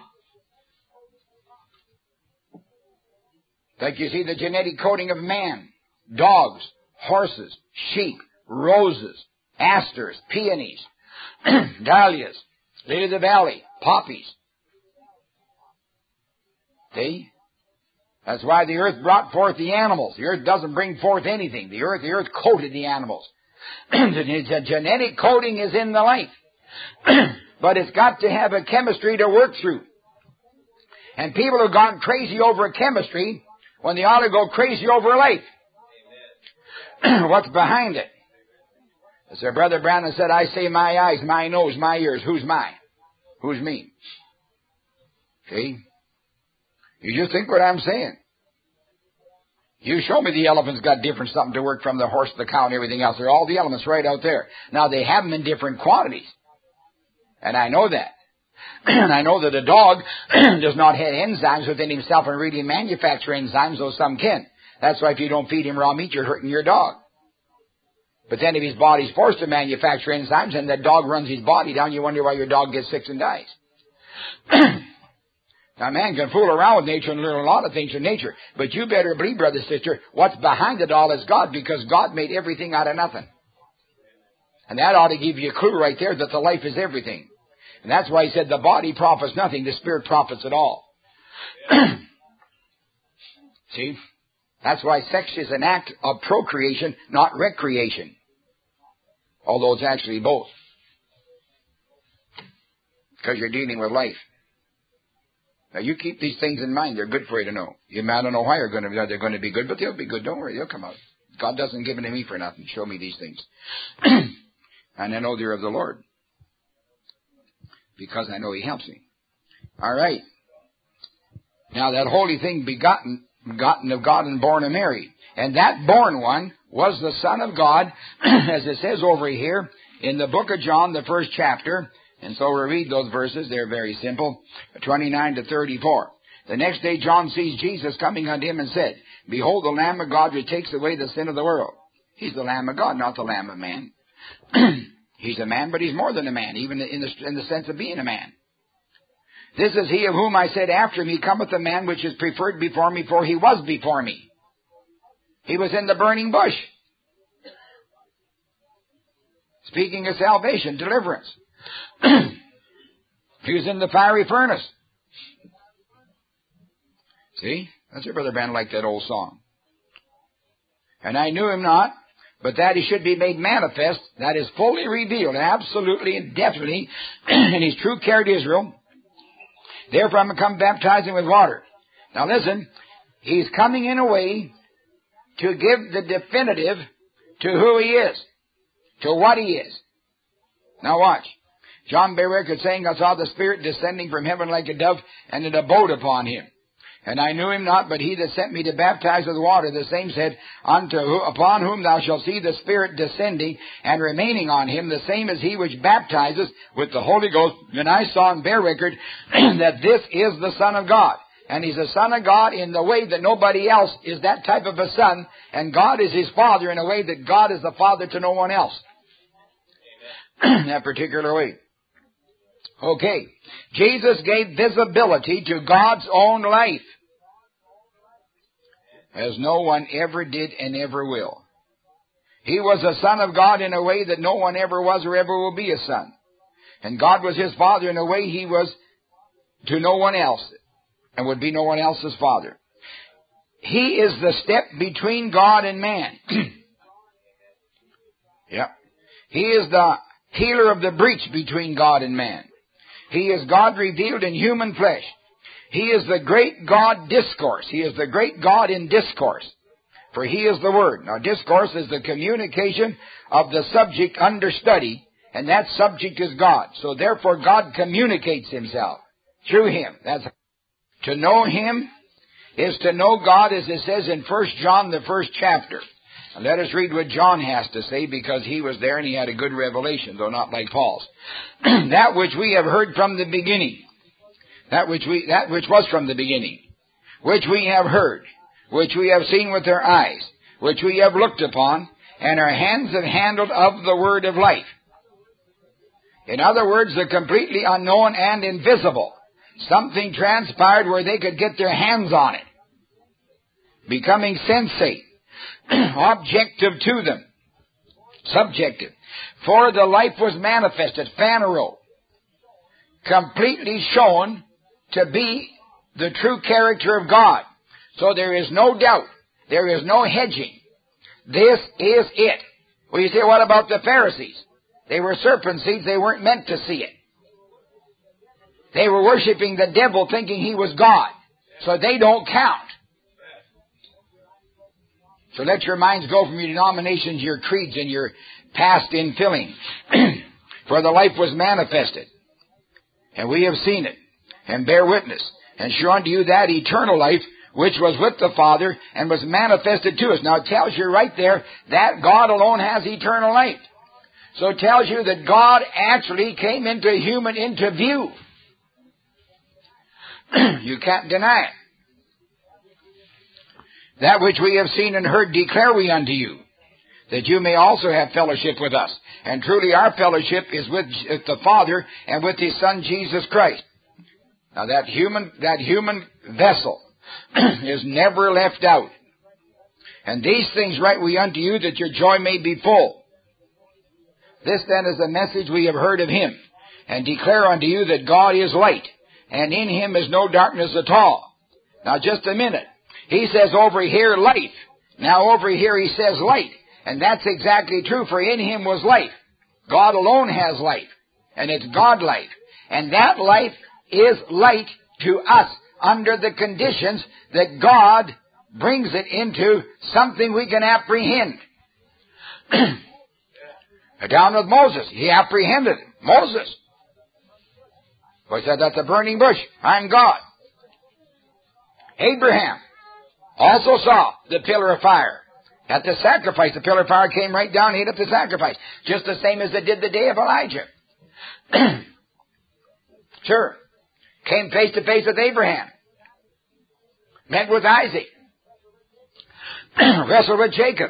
Like you see the genetic coding of man, dogs, horses, sheep, roses, asters, peonies, dahlias, lily of the valley, poppies. See? That's why the earth brought forth the animals. The earth doesn't bring forth anything. The earth coated the animals. The genetic coding is in the life. But it's got to have a chemistry to work through. And people have gone crazy over chemistry when they ought to go crazy over life. What's behind it? As our Brother Branham said, I say my eyes, my nose, my ears. Who's mine? Who's me? See? You just think what I'm saying. You show me the elephant's got different something to work from the horse, the cow, and everything else. They're all the elements right out there. Now, they have them in different quantities. And I know that. And I know that a dog does not have enzymes within himself and really manufacture enzymes, though some can. That's why if you don't feed him raw meat, you're hurting your dog. But then if his body's forced to manufacture enzymes and that dog runs his body down, you wonder why your dog gets sick and dies. Now, man can fool around with nature and learn a lot of things from nature. But you better believe, brother, sister, what's behind it all is God, because God made everything out of nothing. And that ought to give you a clue right there that the life is everything. And that's why he said the body profits nothing, the spirit profits it all. See? That's why sex is an act of procreation, not recreation. Although it's actually both. Because you're dealing with life. Now you keep these things in mind. They're good for you to know. You may not know why they're going to be good, but they'll be good. Don't worry, they'll come out. God doesn't give it to me for nothing. Show me these things. And I know they're of the Lord. Because I know He helps me. All right. Now that holy thing begotten of God and born of Mary. And that born one was the Son of God, as it says over here in the book of John, the 1st chapter. And so we'll read those verses. They're very simple. 29 to 34. The next day John sees Jesus coming unto him and said, Behold the Lamb of God who takes away the sin of the world. He's the Lamb of God, not the Lamb of man. He's a man, but he's more than a man, even in the sense of being a man. This is he of whom I said, After me cometh a man which is preferred before me, for he was before me. He was in the burning bush. Speaking of salvation, deliverance. He was in the fiery furnace. See? That's your Brother Branham liked that old song. And I knew him not, but that he should be made manifest, that is fully revealed, absolutely and definitely, in his true care to Israel. Therefore I'm come baptizing with water. Now listen, he's coming in a way to give the definitive to who he is, to what he is. Now watch. John bare record saying, I saw the Spirit descending from heaven like a dove, and it abode upon him. And I knew him not, but he that sent me to baptize with water, the same said, Upon whom thou shalt see the Spirit descending and remaining on him, the same as he which baptizes with the Holy Ghost. And I saw and bear record that this is the Son of God. And he's a Son of God in the way that nobody else is that type of a son, and God is his Father in a way that God is the Father to no one else. That particular way. Okay. Jesus gave visibility to God's own life, as no one ever did and ever will. He was a Son of God in a way that no one ever was or ever will be a son. And God was his Father in a way he was to no one else and would be no one else's Father. He is the step between God and man. Yep. He is the healer of the breach between God and man. He is God revealed in human flesh. He is the great God discourse. He is the great God in discourse. For he is the Word. Now, discourse is the communication of the subject under study, and that subject is God. So therefore, God communicates himself through him. To know him is to know God, as it says in 1 John, the 1st chapter. And let us read what John has to say, because he was there and he had a good revelation, though not like Paul's. That which we have heard from the beginning, that which was from the beginning, which we have heard, which we have seen with our eyes, which we have looked upon, and our hands have handled of the word of life. In other words, the completely unknown and invisible. Something transpired where they could get their hands on it, becoming sensate, objective to them, subjective. For the life was manifested, phanero, completely shown to be the true character of God. So there is no doubt. There is no hedging. This is it. Well, you say, what about the Pharisees? They were serpent seeds. They weren't meant to see it. They were worshiping the devil thinking he was God. So they don't count. So let your minds go from your denominations, your creeds, and your past infilling. For the life was manifested. And we have seen it. And bear witness. And show unto you that eternal life which was with the Father and was manifested to us. Now it tells you right there that God alone has eternal life. So it tells you that God actually came into view. You can't deny it. That which we have seen and heard declare we unto you, that you may also have fellowship with us. And truly our fellowship is with the Father and with His Son Jesus Christ. Now that human vessel is never left out. And these things write we unto you, that your joy may be full. This then is the message we have heard of Him, and declare unto you that God is light, and in Him is no darkness at all. Now just a minute. He says over here life. Now over here he says light. And that's exactly true, for in Him was life. God alone has life. And it's God life. And that life is light to us under the conditions that God brings it into something we can apprehend. Down with Moses, he apprehended Moses. He said, that's a burning bush. I'm God. Abraham also saw the pillar of fire. At the sacrifice, the pillar of fire came right down and ate up the sacrifice. Just the same as it did the day of Elijah. Sure. Came face to face with Abraham. Met with Isaac. Wrestled with Jacob.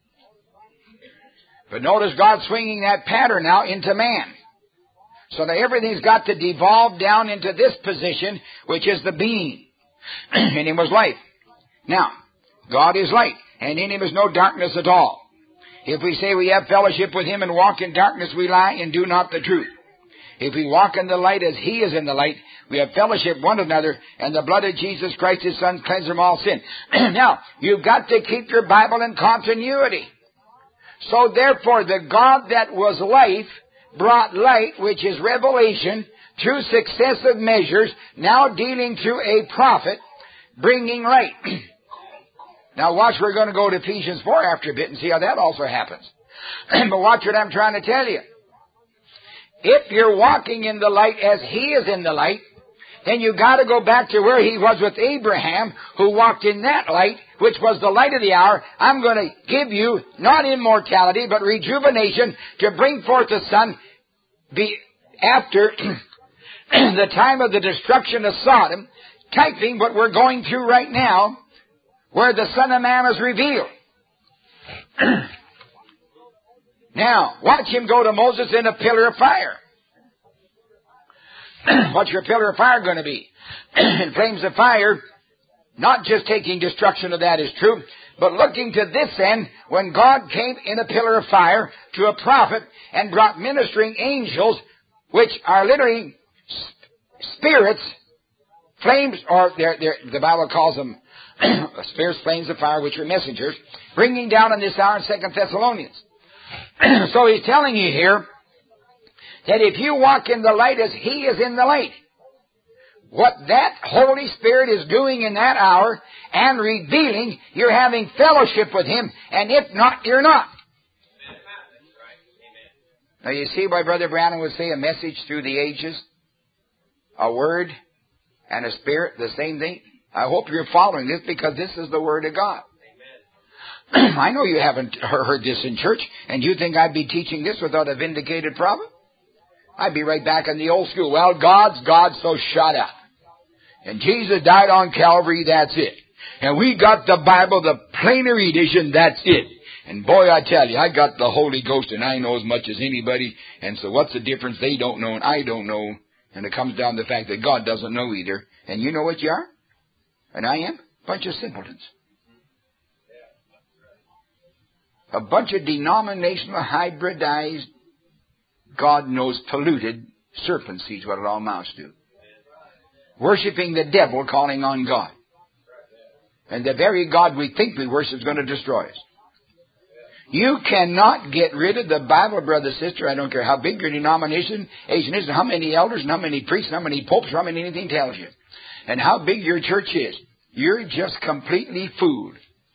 But notice God swinging that pattern now into man. So that everything's got to devolve down into this position, which is the being. In Him was life. Now, God is light, and in Him is no darkness at all. If we say we have fellowship with Him and walk in darkness, we lie and do not the truth. If we walk in the light as He is in the light, we have fellowship one another, and the blood of Jesus Christ, His Son, cleanses from all sin. Now, you've got to keep your Bible in continuity. So therefore, the God that was life brought light, which is revelation, through successive measures, now dealing through a prophet, bringing light. Now watch, we're going to go to Ephesians 4 after a bit and see how that also happens. But watch what I'm trying to tell you. If you're walking in the light as He is in the light, then you've got to go back to where He was with Abraham, who walked in that light, which was the light of the hour. I'm going to give you not immortality, but rejuvenation to bring forth the Son after the time of the destruction of Sodom, typing what we're going through right now, where the Son of Man is revealed. Now, watch Him go to Moses in a pillar of fire. What's your pillar of fire going to be? In flames of fire, not just taking destruction of that is true, but looking to this end, when God came in a pillar of fire to a prophet and brought ministering angels, which are literally spirits, flames, or the Bible calls them spirits, flames of fire, which are messengers, bringing down in this hour in 2 Thessalonians. So He's telling you here that if you walk in the light as He is in the light, what that Holy Spirit is doing in that hour and revealing, you're having fellowship with Him, and if not, you're not. Now you see why Brother Branham would say a message through the ages, a word and a spirit, the same thing. I hope you're following this, because this is the Word of God. I know you haven't heard this in church, and you think I'd be teaching this without a vindicated prophet? I'd be right back in the old school. Well, God's God, so shut up. And Jesus died on Calvary, that's it. And we got the Bible, the plainer edition, that's it. And boy, I tell you, I got the Holy Ghost, and I know as much as anybody. And so what's the difference? They don't know, and I don't know. And it comes down to the fact that God doesn't know either. And you know what you are? And I am? A bunch of simpletons. A bunch of denominational, hybridized, God knows, polluted serpent seeds, what it all amounts to. Worshipping the devil, calling on God. And the very God we think we worship is going to destroy us. You cannot get rid of the Bible, brother, sister. I don't care how big your denomination is, and how many elders, and how many priests, and how many popes, or how many anything tells you. And how big your church is. You're just completely fooled.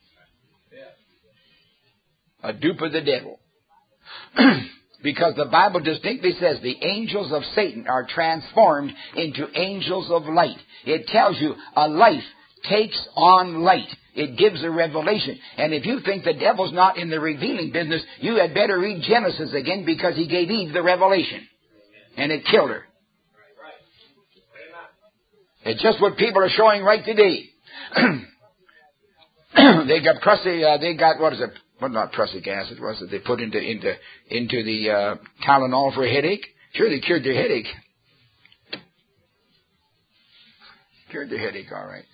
A dupe of the devil. Because the Bible distinctly says the angels of Satan are transformed into angels of light. It tells you a life takes on light. It gives a revelation. And if you think the devil's not in the revealing business, you had better read Genesis again, because he gave Eve the revelation. And it killed her. It's just what people are showing right today. They got what is it? Well, not prussic acid, was it? They put into the Tylenol for a headache. Sure, they cured their headache. Cured their headache, all right.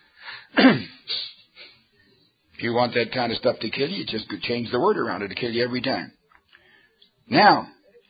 If you want that kind of stuff to kill you, just change the word around it to kill you every time. Now,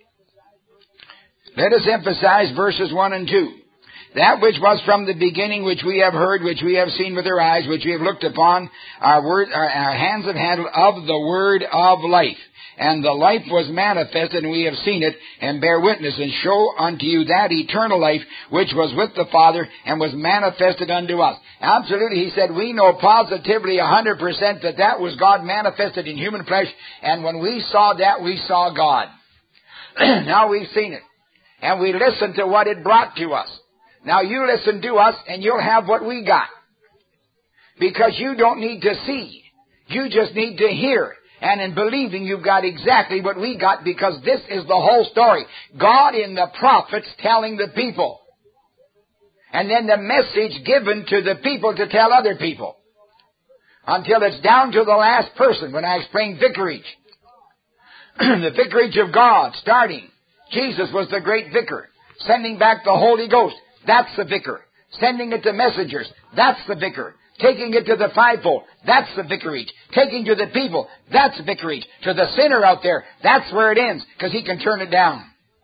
let us emphasize verses 1 and 2. That which was from the beginning, which we have heard, which we have seen with our eyes, which we have looked upon, our hands have handled of the word of life. And the life was manifested, and we have seen it, and bear witness, and show unto you that eternal life which was with the Father, and was manifested unto us. Absolutely, he said, we know positively 100% that was God manifested in human flesh, and when we saw that, we saw God. Now we've seen it, and we listened to what it brought to us. Now you listen to us, and you'll have what we got. Because you don't need to see. You just need to hear. And in believing, you've got exactly what we got, because this is the whole story. God in the prophets telling the people. And then the message given to the people to tell other people. Until it's down to the last person when I explain vicarage. The vicarage of God starting. Jesus was the great vicar. Sending back the Holy Ghost. That's the vicar. Sending it to messengers. That's the vicar. Taking it to the fivefold. That's the vicarage. Taking to the people. That's vicarage. To the sinner out there. That's where it ends. Because he can turn it down.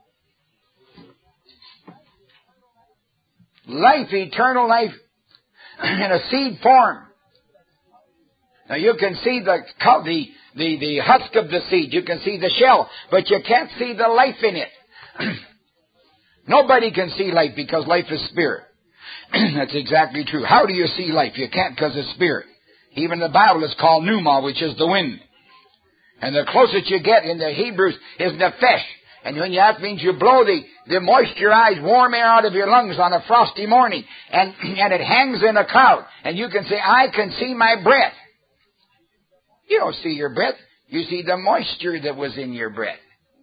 Life, eternal life, in a seed form. Now you can see the husk of the seed. You can see the shell. But you can't see the life in it. Nobody can see life, because life is spirit. That's exactly true. How do you see life? You can't, because it's spirit. Even the Bible is called pneuma, which is the wind. And the closest you get in the Hebrews is nephesh. And when that means you blow the moisturized warm air out of your lungs on a frosty morning. And it hangs in a cloud. And you can say, I can see my breath. You don't see your breath. You see the moisture that was in your breath.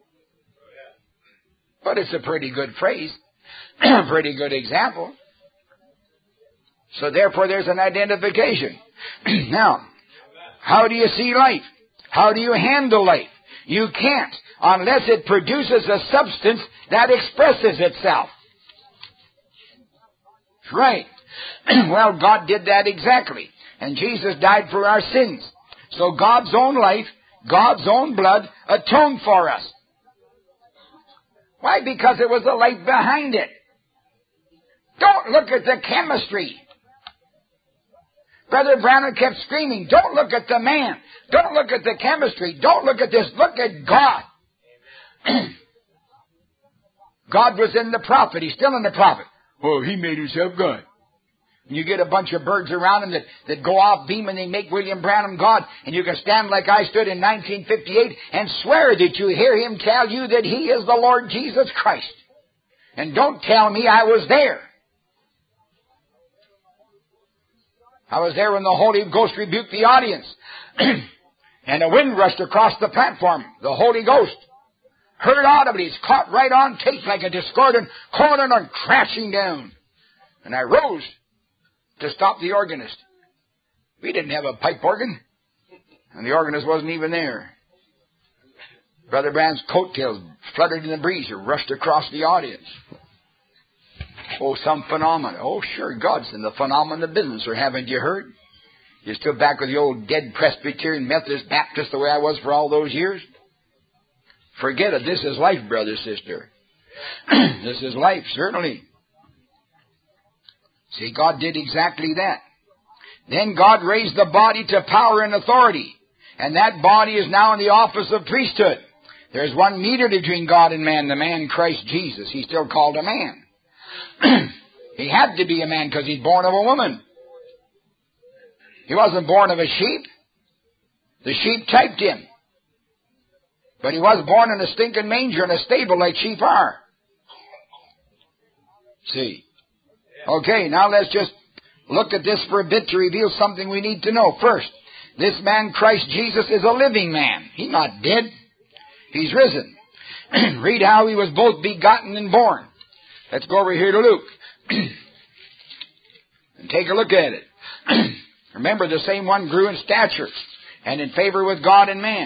But it's a pretty good phrase. Pretty good example. So therefore there's an identification. Now, how do you see life? How do you handle life? You can't unless it produces a substance that expresses itself. Right. Well, God did that exactly. And Jesus died for our sins. So God's own life, God's own blood atoned for us. Why? Because it was the life behind it. Don't look at the chemistry. Brother Branham kept screaming, don't look at the man. Don't look at the chemistry. Don't look at this. Look at God. God was in the prophet. He's still in the prophet. Oh, he made himself God. And you get a bunch of birds around him that go off beam and they make William Branham God. And you can stand like I stood in 1958 and swear that you hear him tell you that he is the Lord Jesus Christ. And don't tell me I was there. I was there when the Holy Ghost rebuked the audience. And a wind rushed across the platform. The Holy Ghost heard audibly. It's caught right on tape like a discordant corner crashing down. And I rose to stop the organist. We didn't have a pipe organ. And the organist wasn't even there. Brother Branham's coattails fluttered in the breeze or rushed across the audience. Oh, some phenomena. Oh, sure, God's in the phenomena business. Or haven't you heard? You're still back with the old dead Presbyterian Methodist Baptist the way I was for all those years? Forget it. This is life, brother, sister. This is life, certainly. See, God did exactly that. Then God raised the body to power and authority. And that body is now in the office of priesthood. There's one mediator between God and man, the man Christ Jesus. He's still called a man. He had to be a man because he's born of a woman. He wasn't born of a sheep. The sheep typed him. But he was born in a stinking manger in a stable like sheep are. See. Okay, now let's just look at this for a bit to reveal something we need to know. First, this man Christ Jesus is a living man. He's not dead. He's risen. Read how he was both begotten and born. Let's go over here to Luke. And take a look at it. Remember, the same one grew in stature and in favor with God and man.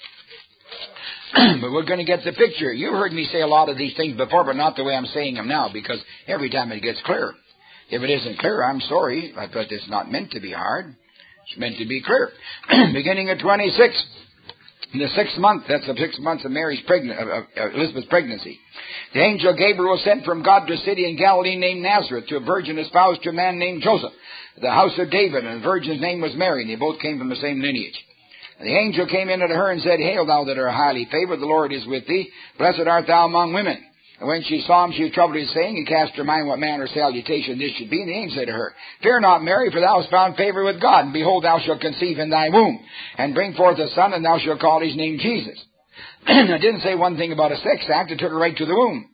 But we're going to get the picture. You've heard me say a lot of these things before, but not the way I'm saying them now, because every time it gets clearer. If it isn't clear, I'm sorry, but it's not meant to be hard. It's meant to be clear. Beginning at 26, in the 6th month, that's the 6 months of Elizabeth's pregnancy, the angel Gabriel was sent from God to a city in Galilee named Nazareth, to a virgin espoused to a man named Joseph, the house of David, and the virgin's name was Mary, and they both came from the same lineage. And the angel came in unto her and said, Hail, thou that art highly favored, the Lord is with thee. Blessed art thou among women. And when she saw him, she was troubled at his saying, and cast her mind what manner of salutation this should be. And the angel said to her, Fear not, Mary, for thou hast found favor with God. And behold, thou shalt conceive in thy womb, and bring forth a son, and thou shalt call his name Jesus. It didn't say one thing about a sex act. It took her right to the womb.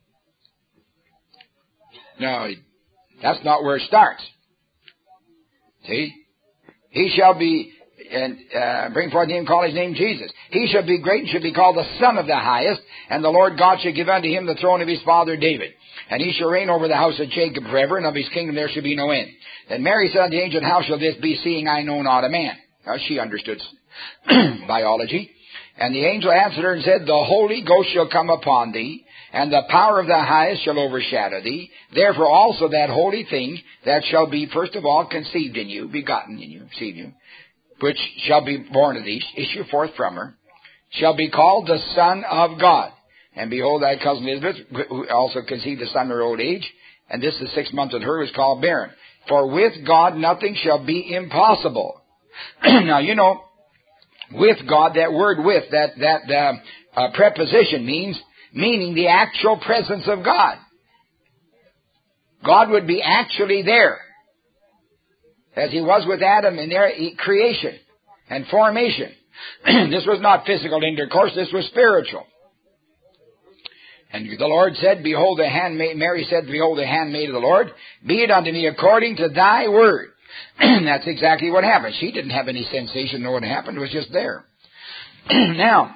No, that's not where it starts. See? He shall be... and bring forth him, call his name Jesus. He shall be great and shall be called the Son of the Highest, and the Lord God shall give unto him the throne of his father David. And he shall reign over the house of Jacob forever, and of his kingdom there shall be no end. Then Mary said unto the angel, How shall this be, seeing I know not a man? Now she understood biology. And the angel answered her and said, The Holy Ghost shall come upon thee, and the power of the Highest shall overshadow thee. Therefore also that holy thing that shall be first of all conceived in you, begotten in you, seen you, which shall be born of thee, issue forth from her, shall be called the Son of God. And behold, thy cousin Elizabeth, who also conceived a son in her old age, and this the 6th month of her, is called barren. For with God nothing shall be impossible. Now, you know, with God, that word with, that preposition meaning the actual presence of God. God would be actually there, as he was with Adam in their creation and formation. This was not physical intercourse, this was spiritual. And the Lord said, Behold the handmaid, Mary said, Behold the handmaid of the Lord, be it unto me according to thy word. That's exactly what happened. She didn't have any sensation of what happened, it was just there. Now,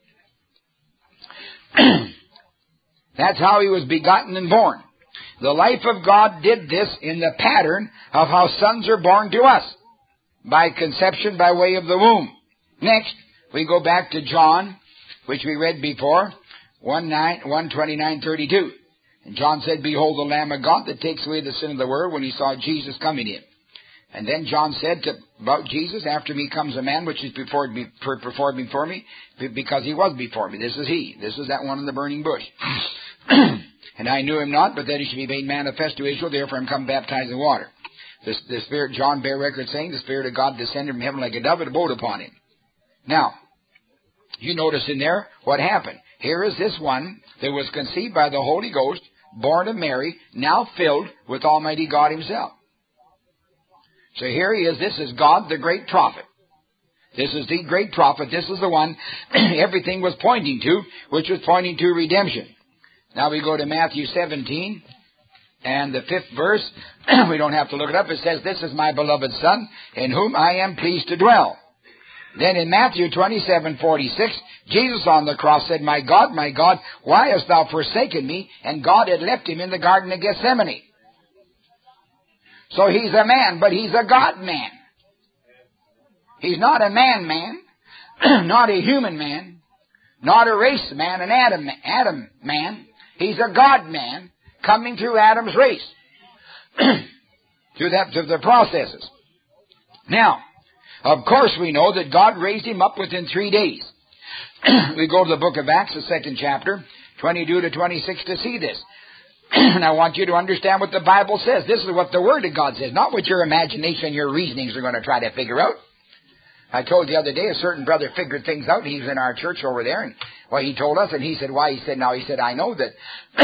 that's how he was begotten and born. The life of God did this in the pattern of how sons are born to us, by conception by way of the womb. Next, we go back to John, which we read before, 1:29-32. And John said, Behold the Lamb of God that takes away the sin of the world, when he saw Jesus coming in. And then John said about Jesus, After me comes a man which is before me, because he was before me. This is he. This is that one in the burning bush. And I knew him not, but that he should be made manifest to Israel. Therefore I'm come baptized in water. The Spirit, John bare record saying, the Spirit of God descended from heaven like a dove and abode upon him. Now, you notice in there what happened. Here is this one that was conceived by the Holy Ghost, born of Mary, now filled with Almighty God himself. So here he is. This is God, the great prophet. This is the great prophet. This is the one everything was pointing to, which was pointing to redemption. Now we go to Matthew 17 and the 5th verse. We don't have to look it up. It says, This is my beloved Son, in whom I am pleased to dwell. Then in Matthew 27:46, Jesus on the cross said, my God, why hast thou forsaken me? And God had left him in the Garden of Gethsemane. So he's a man, but he's a God-man. He's not a man, not a human man, not a race man, an Adam man. He's a God-man coming through Adam's race, through the processes. Now, of course we know that God raised him up within 3 days. We go to the book of Acts, the 2nd chapter, 22-26 to see this. And I want you to understand what the Bible says. This is what the Word of God says, not what your imagination, your reasonings are going to try to figure out. I told the other day a certain brother figured things out. He was in our church over there, and well, he told us, and he said, why? He said, I know that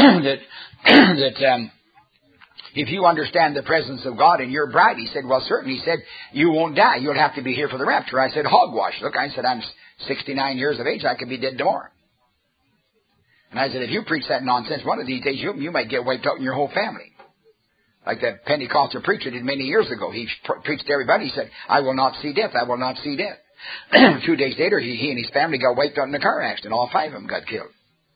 that if you understand the presence of God in your bride, he said, well, certainly, he said, you won't die. You'll have to be here for the rapture. I said, hogwash. Look, I said, I'm 69 years of age. I could be dead tomorrow. And I said, if you preach that nonsense, one of these days you might get wiped out in your whole family. Like that Pentecostal preacher did many years ago. He preached to everybody. He said, I will not see death. I will not see death. 2 days later, he and his family got wiped out in a car accident. All 5 of them got killed.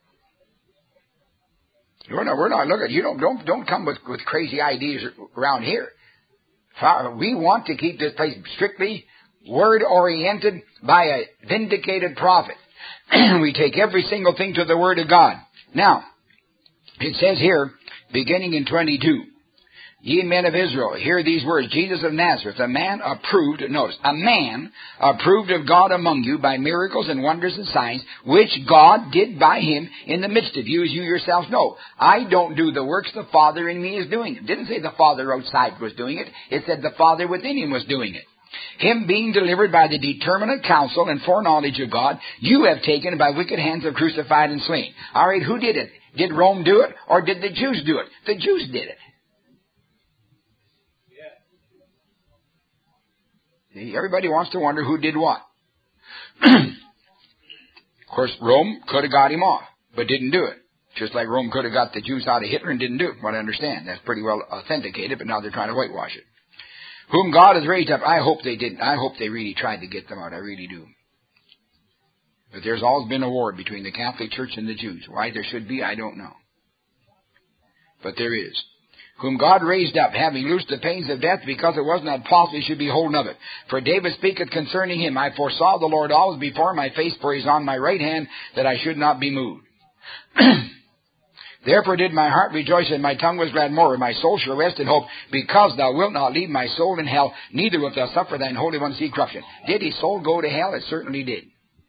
We're not. Look at you. Don't come with crazy ideas around here. We want to keep this place strictly word-oriented by a vindicated prophet. We take every single thing to the Word of God. Now, it says here, beginning in 22, ye men of Israel, hear these words, Jesus of Nazareth, a man approved, notice, a man approved of God among you by miracles and wonders and signs, which God did by him in the midst of you, as you yourselves know. I don't do the works, the Father in me is doing it. It didn't say the Father outside was doing it. It said the Father within him was doing it. Him being delivered by the determinate counsel and foreknowledge of God, you have taken by wicked hands have crucified and slain. All right, who did it? Did Rome do it, or did the Jews do it? The Jews did it. Everybody wants to wonder who did what. Of course, Rome could have got him off, but didn't do it. Just like Rome could have got the Jews out of Hitler and didn't do it. But I understand. That's pretty well authenticated, but now they're trying to whitewash it. Whom God has raised up. I hope they didn't. I hope they really tried to get them out. I really do. But there's always been a war between the Catholic Church and the Jews. Why there should be, I don't know. But there is. Whom God raised up, having loosed the pains of death, because it was not possible he should be holden of it. For David speaketh concerning him, I foresaw the Lord always before my face, for he is on my right hand, that I should not be moved. Therefore did my heart rejoice, and my tongue was glad more, and my soul shall rest in hope, because thou wilt not leave my soul in hell, neither wilt thou suffer thine Holy One to see corruption. Did his soul go to hell? It certainly did.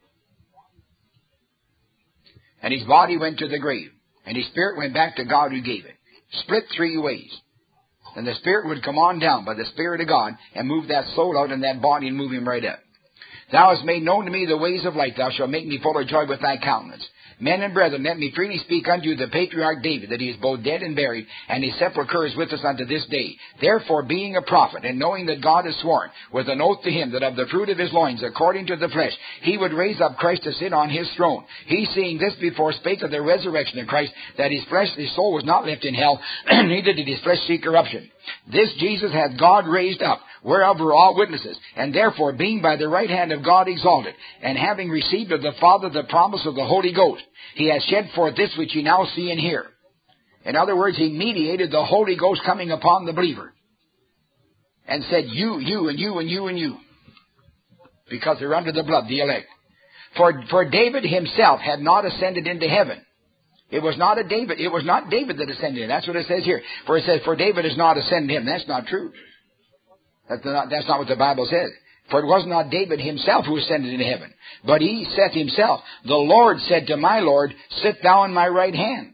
And his body went to the grave, and his spirit went back to God who gave it. Split 3 ways. And the spirit would come on down by the Spirit of God and move that soul out in that body and move him right up. Thou hast made known to me the ways of life. Thou shalt make me full of joy with thy countenance. Men and brethren, let me freely speak unto you the patriarch David, that he is both dead and buried, and his sepulchre is with us unto this day. Therefore, being a prophet, and knowing that God has sworn with an oath to him that of the fruit of his loins, according to the flesh, he would raise up Christ to sit on his throne. He, seeing this before, spake of the resurrection of Christ, that his soul was not left in hell, neither did his flesh see corruption. This Jesus hath God raised up, whereof we're all witnesses. And therefore, being by the right hand of God exalted, and having received of the Father the promise of the Holy Ghost, he has shed forth this which ye now see and hear. In other words, he mediated the Holy Ghost coming upon the believer. And said, you, and you, and you, and you. Because they're under the blood, the elect. For David himself had not ascended into heaven. It was not David that ascended in. That's what it says here. For it says, for David has not ascended him. That's not true. That's not what the Bible says. For it was not David himself who ascended into heaven, but he saith himself, the Lord said to my Lord, sit thou in my right hand.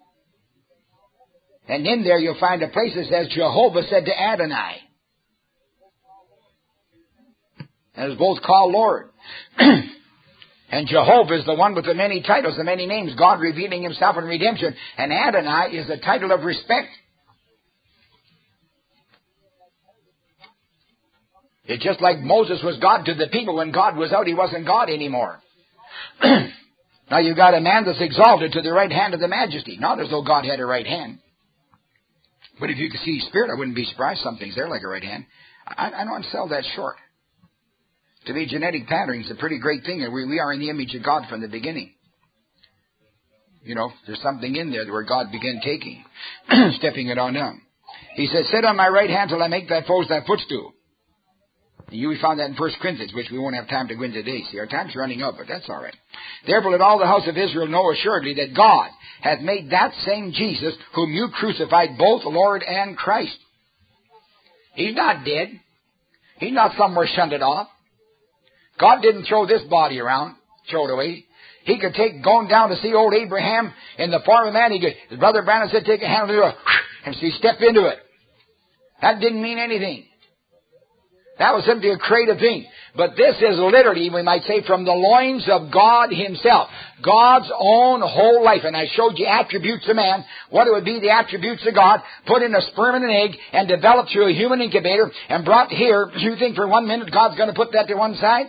And in there you'll find a place that says, Jehovah said to Adonai. And it's both called Lord. And Jehovah is the one with the many titles, the many names, God revealing himself in redemption. And Adonai is a title of respect. It's just like Moses was God to the people. When God was out, he wasn't God anymore. Now you've got a man that's exalted to the right hand of the majesty. Not as though God had a right hand. But if you could see his spirit, I wouldn't be surprised. Some things there like a right hand. I don't sell that short. To me, genetic pattern is a pretty great thing. And we are in the image of God from the beginning. You know, there's something in there where God began taking, stepping it on down. He says, sit on my right hand till I make thy foes thy footstool. We found that in 1 Corinthians, which we won't have time to go into today. See, our time's running up, but that's all right. Therefore, let all the house of Israel know assuredly that God hath made that same Jesus, whom you crucified, both Lord and Christ. He's not dead. He's not somewhere shunted off. God didn't throw this body around, throw it away. He could going down to see old Abraham in the form of man. His brother Branham said, take a hand and he stepped into it. That didn't mean anything. That was simply a creative thing. But this is literally, we might say, from the loins of God Himself. God's own whole life. And I showed you attributes of man, what it would be the attributes of God, put in a sperm and an egg, and developed through a human incubator, and brought here. You think for 1 minute God's going to put that to one side?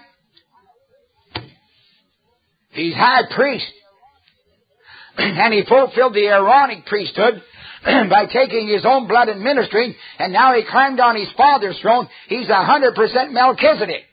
He's high priest. And He fulfilled the Aaronic priesthood by taking His own blood and ministering, and now He climbed on His Father's throne. He's 100% Melchizedek.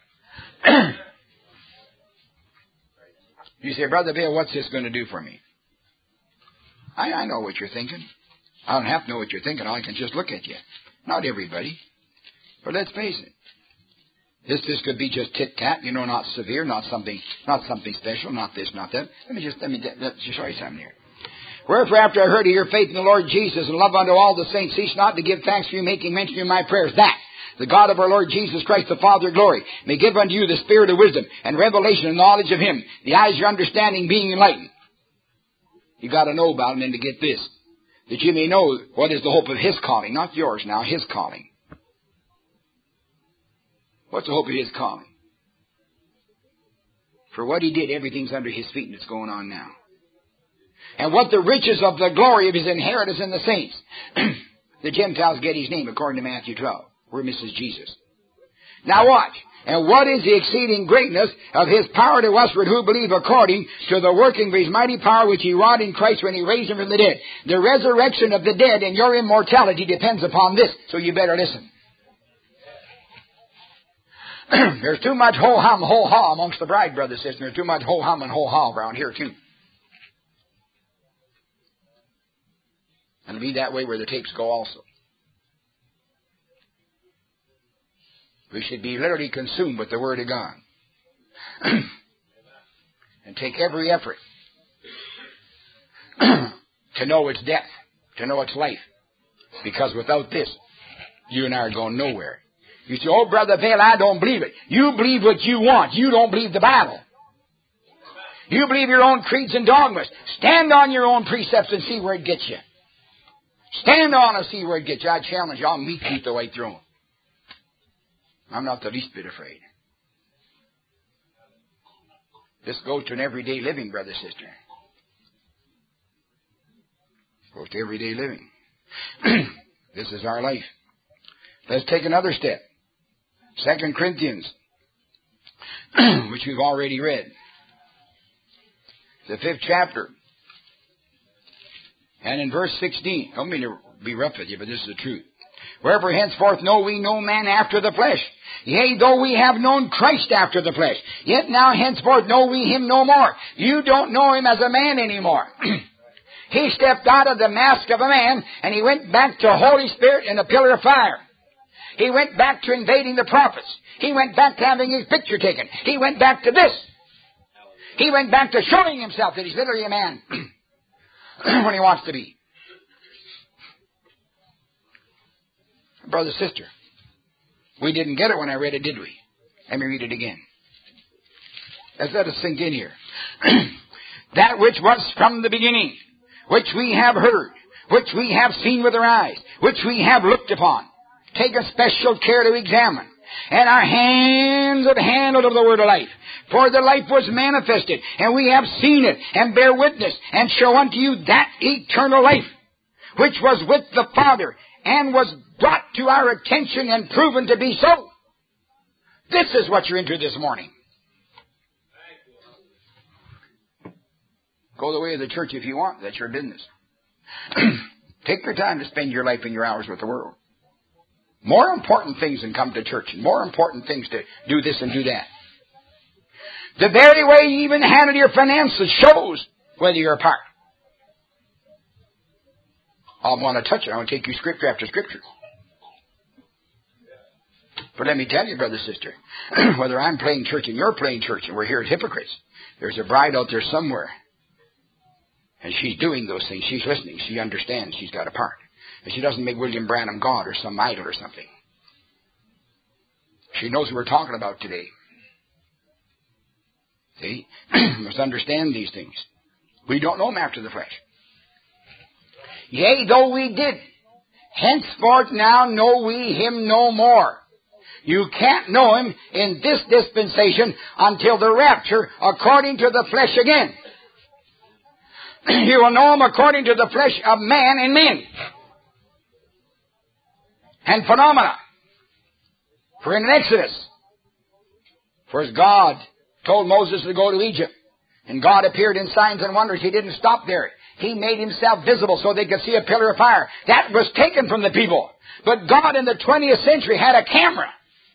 You say, Brother Bill, what's this going to do for me? I know what you're thinking. I don't have to know what you're thinking. I can just look at you. Not everybody. But let's face it. This could be just tit-tat, not severe, not something special, not this, not that. Let me just show you something here. Wherefore, after I heard of your faith in the Lord Jesus and love unto all the saints, cease not to give thanks for you, making mention of my prayers, that the God of our Lord Jesus Christ, the Father of glory, may give unto you the spirit of wisdom and revelation and knowledge of Him, the eyes of your understanding being enlightened. You've got to know about Him and to get this, that you may know what is the hope of His calling, not yours now, His calling. What's the hope of His calling? For what He did, everything's under His feet, and it's going on now. And what the riches of the glory of His inheritance in the saints. The Gentiles get His name according to Matthew 12. We're Mrs. Jesus. Now watch. And what is the exceeding greatness of His power to usward who believe, according to the working of His mighty power which He wrought in Christ when He raised Him from the dead. The resurrection of the dead and your immortality depends upon this. So you better listen. There's too much ho-hum, ho-ha amongst the bride, brother, sister. There's too much ho-hum and ho-ha around here, too. And it'll be that way where the tapes go also. We should be literally consumed with the Word of God. And take every effort to know its depth, to know its life. Because without this, you and I are going nowhere. You say, oh, Brother Vail, I don't believe it. You believe what you want. You don't believe the Bible. You believe your own creeds and dogmas. Stand on your own precepts and see where it gets you. Stand on and see where it gets you. I challenge you. I'll meet you the way through. I'm not the least bit afraid. This goes to an everyday living, brother, sister. Goes to everyday living. This is our life. Let's take another step. 2 Corinthians, which we've already read. The 5th chapter. And in verse 16, I don't mean to be rough with you, but this is the truth. Wherefore henceforth know we no man after the flesh. Yea, though we have known Christ after the flesh, yet now henceforth know we Him no more. You don't know Him as a man anymore. He stepped out of the mask of a man, and He went back to Holy Spirit in a pillar of fire. He went back to invading the prophets. He went back to having His picture taken. He went back to this. He went back to showing Himself that He's literally a man when He wants to be. Brother, sister, we didn't get it when I read it, did we? Let me read it again. Let's let it sink in here. That which was from the beginning, which we have heard, which we have seen with our eyes, which we have looked upon. Take a special care to examine. And our hands have handled of the word of life. For the life was manifested, and we have seen it, and bear witness, and show unto you that eternal life, which was with the Father, and was brought to our attention and proven to be so. This is what you're into this morning. Go the way of the church if you want. That's your business. Take your time to spend your life and your hours with the world. More important things than come to church. And more important things to do this and do that. The very way you even handle your finances shows whether you're a part. I want to touch it. I want to take you scripture after scripture. But let me tell you, brother, sister, whether I'm playing church and you're playing church and we're here as hypocrites, there's a bride out there somewhere. And she's doing those things. She's listening. She understands she's got a part. And she doesn't make William Branham God or some idol or something. She knows what we're talking about today. See? We must understand these things. We don't know him after the flesh. Yea, though we did, henceforth now know we him no more. You can't know him in this dispensation until the rapture according to the flesh again. You will know him according to the flesh of man and men. And phenomena. For in Exodus, for as God told Moses to go to Egypt, and God appeared in signs and wonders, he didn't stop there. He made himself visible so they could see a pillar of fire. That was taken from the people. But God in the 20th century had a camera.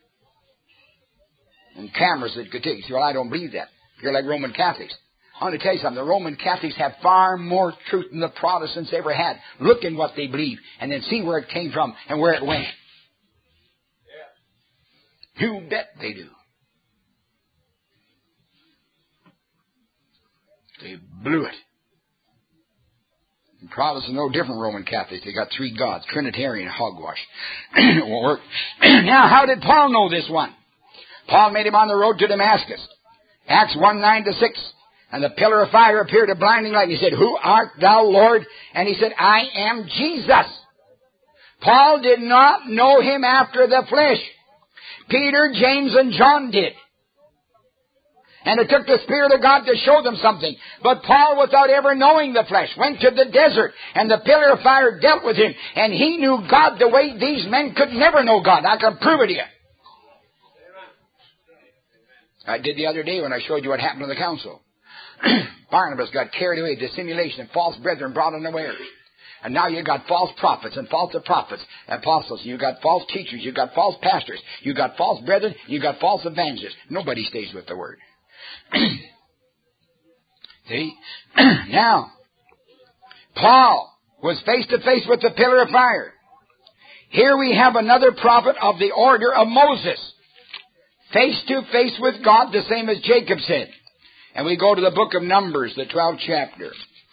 And cameras that could take you. Well, I don't believe that. You're like Roman Catholics. I want to tell you something. The Roman Catholics have far more truth than the Protestants ever had. Look in what they believe and then see where it came from and where it went. You bet they do. They blew it. And Protestants are no different Roman Catholics. They got three gods. Trinitarian hogwash. It won't work. Now, how did Paul know this one? Paul met him on the road to Damascus. Acts 1:9-6. And the pillar of fire appeared a blinding light. And he said, Who art thou, Lord? And he said, I am Jesus. Paul did not know him after the flesh. Peter, James, and John did. And it took the Spirit of God to show them something. But Paul, without ever knowing the flesh, went to the desert, and the pillar of fire dealt with him. And he knew God the way these men could never know God. I can prove it to you. I did the other day when I showed you what happened to the council. Barnabas got carried away, dissimulation, and false brethren brought unawares. And now you got false prophets and false prophets, apostles. You got false teachers. You got false pastors. You got false brethren. You got false evangelists. Nobody stays with the word. See? Now, Paul was face to face with the pillar of fire. Here we have another prophet of the order of Moses. Face to face with God, the same as Jacob said. And we go to the book of Numbers, the 12th chapter.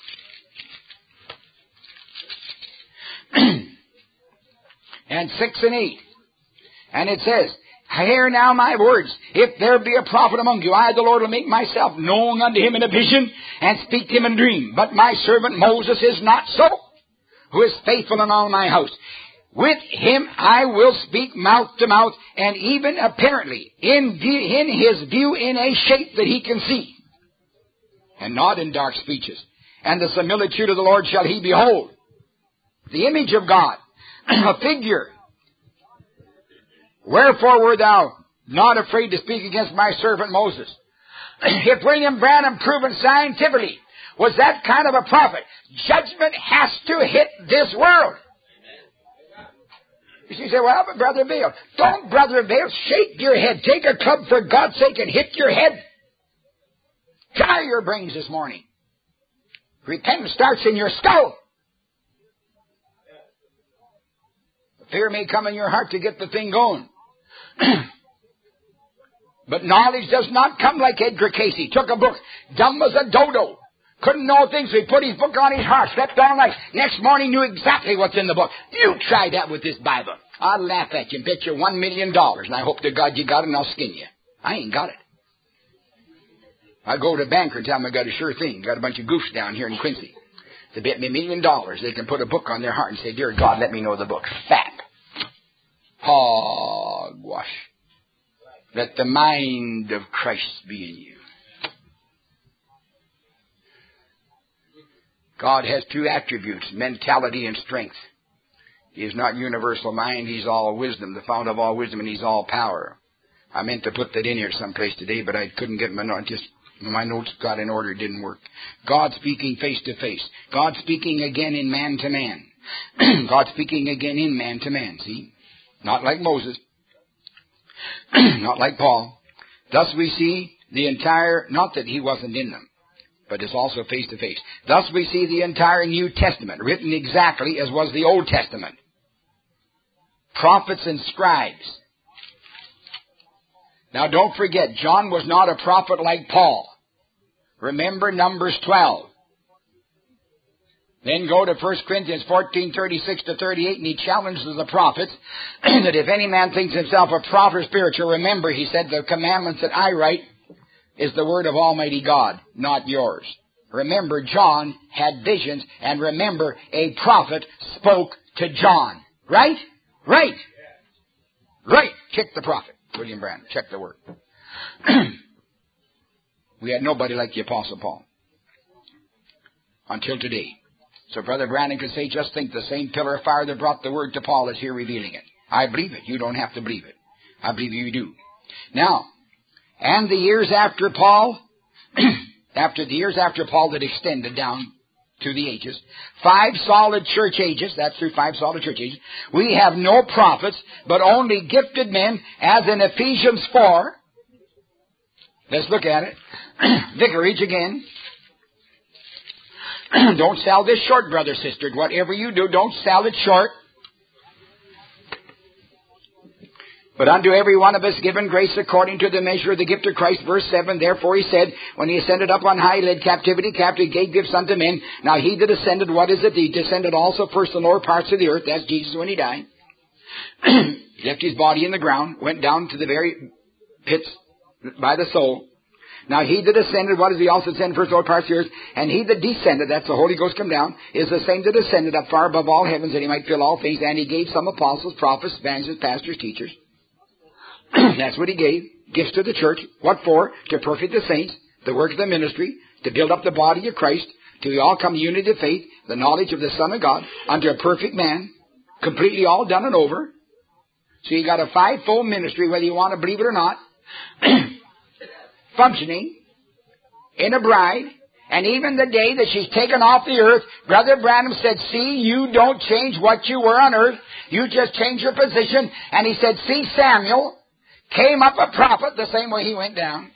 And 6 and 8. And it says, Hear now my words. If there be a prophet among you, I, the Lord, will make myself known unto him in a vision, and speak to him in a dream. But my servant Moses is not so, who is faithful in all my house. With him I will speak mouth to mouth, and even apparently, in his view, in a shape that he can see, and not in dark speeches. And the similitude of the Lord shall he behold. The image of God, a figure. Wherefore wert thou not afraid to speak against my servant Moses? If William Branham proven scientifically was that kind of a prophet, judgment has to hit this world. You say, well, but Brother Vail, don't, Brother Vail, shake your head. Take a club for God's sake and hit your head. Try your brains this morning. Repentance starts in your skull. Fear may come in your heart to get the thing going. But knowledge does not come like Edgar Casey. Took a book, dumb as a dodo. Couldn't know things, so he put his book on his heart, slept all night. Next morning knew exactly what's in the book. You try that with this Bible. I'll laugh at you and bet you $1 million, and I hope to God you got it, and I'll skin you. I ain't got it. I go to a banker and tell him I got a sure thing. Got a bunch of goofs down here in Quincy. They bet me $1 million they can put a book on their heart and say, Dear God, let me know the book. Fat. Hogwash. Let the mind of Christ be in you. God has two attributes, mentality and strength. He is not universal mind, He's all wisdom, the fount of all wisdom, and He's all power. I meant to put that in here someplace today, but I couldn't get my notes. My notes got in order, didn't work. God speaking face to face. God speaking again in man to man. God speaking again in man to man, see? Not like Moses. Not like Paul. Thus we see the entire, not that he wasn't in them, but it's also face to face. Thus we see the entire New Testament written exactly as was the Old Testament. Prophets and scribes. Now don't forget, John was not a prophet like Paul. Remember Numbers 12. Then go to 1 Corinthians 14:36-38, and he challenges the prophets that if any man thinks himself a prophet or spiritual, remember, he said, the commandments that I write, is the word of Almighty God, not yours. Remember, John had visions, and remember, a prophet spoke to John. Right? Right. Right. Check the prophet, William Branham. Check the word. We had nobody like the Apostle Paul. Until today. So Brother Branham could say, just think, the same pillar of fire that brought the word to Paul is here revealing it. I believe it. You don't have to believe it. I believe you do. Now, and the years after Paul, after the years after Paul that extended down to the ages, 5 solid church ages, that's through 5 solid church ages, we have no prophets, but only gifted men, as in Ephesians 4. Let's look at it. Vicarage again. Don't sell this short, brother, sister. Whatever you do, don't sell it short. But unto every one of us given grace according to the measure of the gift of Christ. Verse 7, therefore he said, when he ascended up on high, he led captivity captive, gave gifts unto men. Now he that ascended, what is it? He descended also first the lower parts of the earth. That's Jesus when he died. Left his body in the ground, went down to the very pits by the soul. Now he that ascended, what is he also ascended first lower parts of the earth? And he that descended, that's the Holy Ghost come down, is the same that ascended up far above all heavens, that he might fill all things. And he gave some apostles, prophets, evangelists, pastors, teachers. That's what he gave. Gifts to the church. What for? To perfect the saints, the work of the ministry, to build up the body of Christ, till we all come to unity of faith, the knowledge of the Son of God, unto a perfect man, completely all done and over. So you got a 5-fold ministry, whether you want to believe it or not, functioning in a bride. And even the day that she's taken off the earth, Brother Branham said, see, you don't change what you were on earth. You just change your position. And he said, see, Samuel came up a prophet the same way he went down.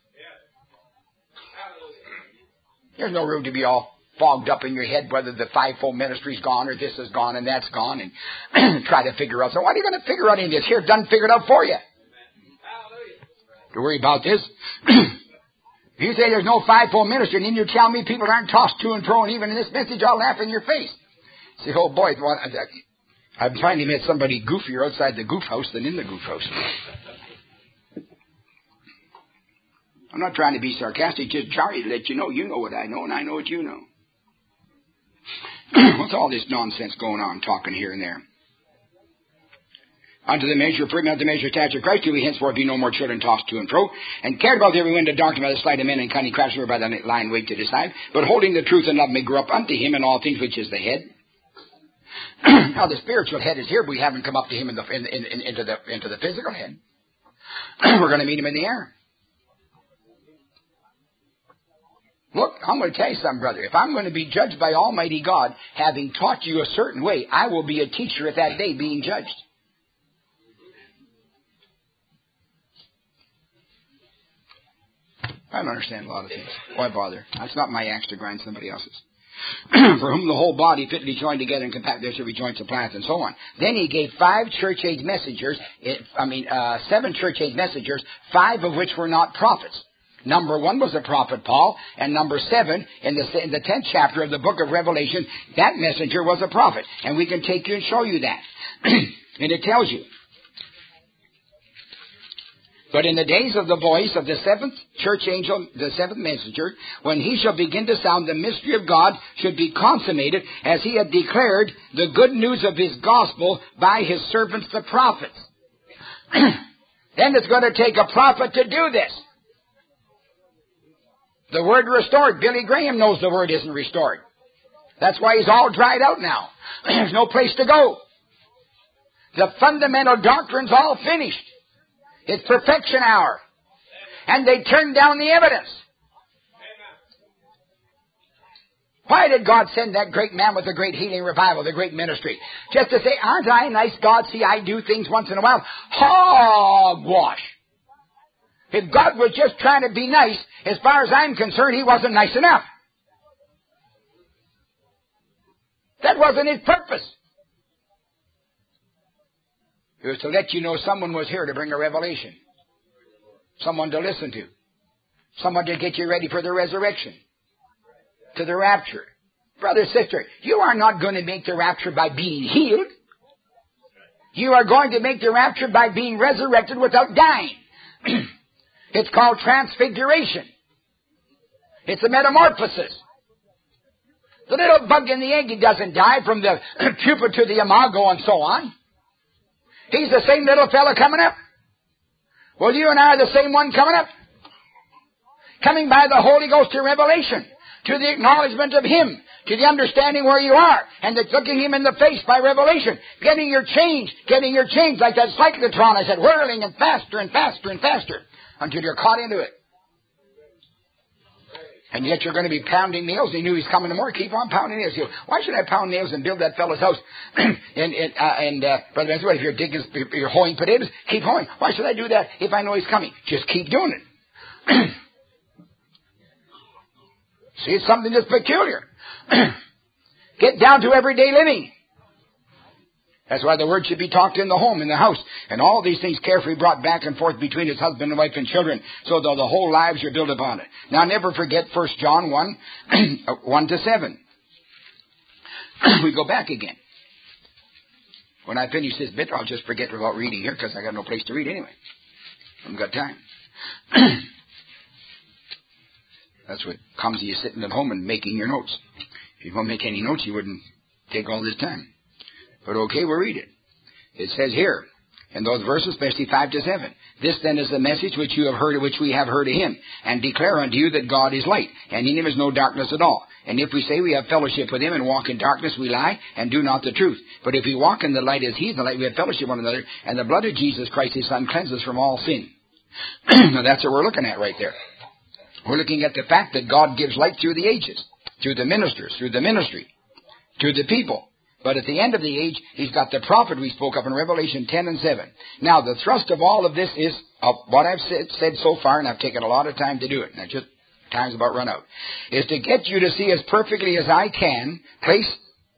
There's no room to be all fogged up in your head whether the 5-fold ministry's gone or this is gone and that's gone and try to figure out. So what are you going to figure out in this? Here, done figured out for you. Don't worry about this. If you say there's no 5-fold ministry, and then you tell me people aren't tossed to and fro, and even in this message I'll laugh in your face. Say, oh boy, I'm trying to meet somebody goofier outside the goof house than in the goof house. I'm not trying to be sarcastic, just trying to let you know what I know, and I know what you know. What's all this nonsense going on, talking here and there? Unto the measure of unto the measure of stature of Christ, till we henceforth be no more children tossed to and fro, and carried about every wind of doctrine by the sleight of men and cunning crafts, by the lying weight to decide, but holding the truth in love may grow up unto him in all things, which is the head. Now the spiritual head is here, but we haven't come up to him into the physical head. We're going to meet him in the air. Look, I'm going to tell you something, brother. If I'm going to be judged by Almighty God, having taught you a certain way, I will be a teacher at that day being judged. I don't understand a lot of things. Why bother? That's not my axe to grind, somebody else's. For whom the whole body fitly joined together and compact there's every joint supplieth, and so on. Then he gave 7 church age messengers, 7 church age messengers, 5 of which were not prophets. Number 1 was the prophet Paul, and number 7, in the 10th chapter of the book of Revelation, that messenger was a prophet. And we can take you and show you that. And it tells you. But in the days of the voice of the 7th church angel, the 7th messenger, when he shall begin to sound, the mystery of God should be consummated, as he had declared the good news of his gospel by his servants the prophets. Then it's going to take a prophet to do this. The word restored. Billy Graham knows the word isn't restored. That's why he's all dried out now. There's no place to go. The fundamental doctrine's all finished. It's perfection hour. And they turned down the evidence. Why did God send that great man with the great healing revival, the great ministry? Just to say, aren't I a nice God? See, I do things once in a while. Hogwash. If God was just trying to be nice, as far as I'm concerned, he wasn't nice enough. That wasn't his purpose. It was to let you know someone was here to bring a revelation. Someone to listen to. Someone to get you ready for the resurrection. To the rapture. Brother, sister, you are not going to make the rapture by being healed. You are going to make the rapture by being resurrected without dying. It's called transfiguration. It's a metamorphosis. The little bug in the egg, he doesn't die from the pupa to the imago and so on. He's the same little fella coming up. Well, you and I are the same one coming up. Coming by the Holy Ghost to revelation, to the acknowledgement of Him, to the understanding where you are, and it's looking Him in the face by revelation, getting your change, like that cyclotron, I said, whirling and faster and faster and faster, until you're caught into it. And yet you're going to be pounding nails. He knew He's coming tomorrow. Keep on pounding nails. Why should I pound nails and build that fellow's house? Brother Benson, if you're hoeing potatoes, keep hoeing. Why should I do that if I know He's coming? Just keep doing it. See, it's something that's peculiar. Get down to everyday living. That's why the word should be talked in the home, in the house. And all these things carefully brought back and forth between his husband and wife and children, so that the whole lives are built upon it. Now never forget 1 John 1, 1-7. We go back again. When I finish this bit, I'll just forget about reading here, because I got no place to read anyway. I haven't got time. That's what comes to you sitting at home and making your notes. If you don't make any notes, you wouldn't take all this time. But okay, we'll read it. It says here, in those verses, especially 5-7, this then is the message which you have heard, which we have heard of Him, and declare unto you that God is light, and in Him is no darkness at all. And if we say we have fellowship with Him and walk in darkness, we lie and do not the truth. But if we walk in the light as He is the light, we have fellowship with one another, and the blood of Jesus Christ, His Son, cleanses from all sin. Now that's what we're looking at right there. We're looking at the fact that God gives light through the ages, through the ministers, through the ministry, to the people. But at the end of the age, He's got the prophet we spoke of in Revelation 10:7. Now, the thrust of all of this is, what I've said so far, and I've taken a lot of time to do it, and time's about run out, is to get you to see as perfectly as I can place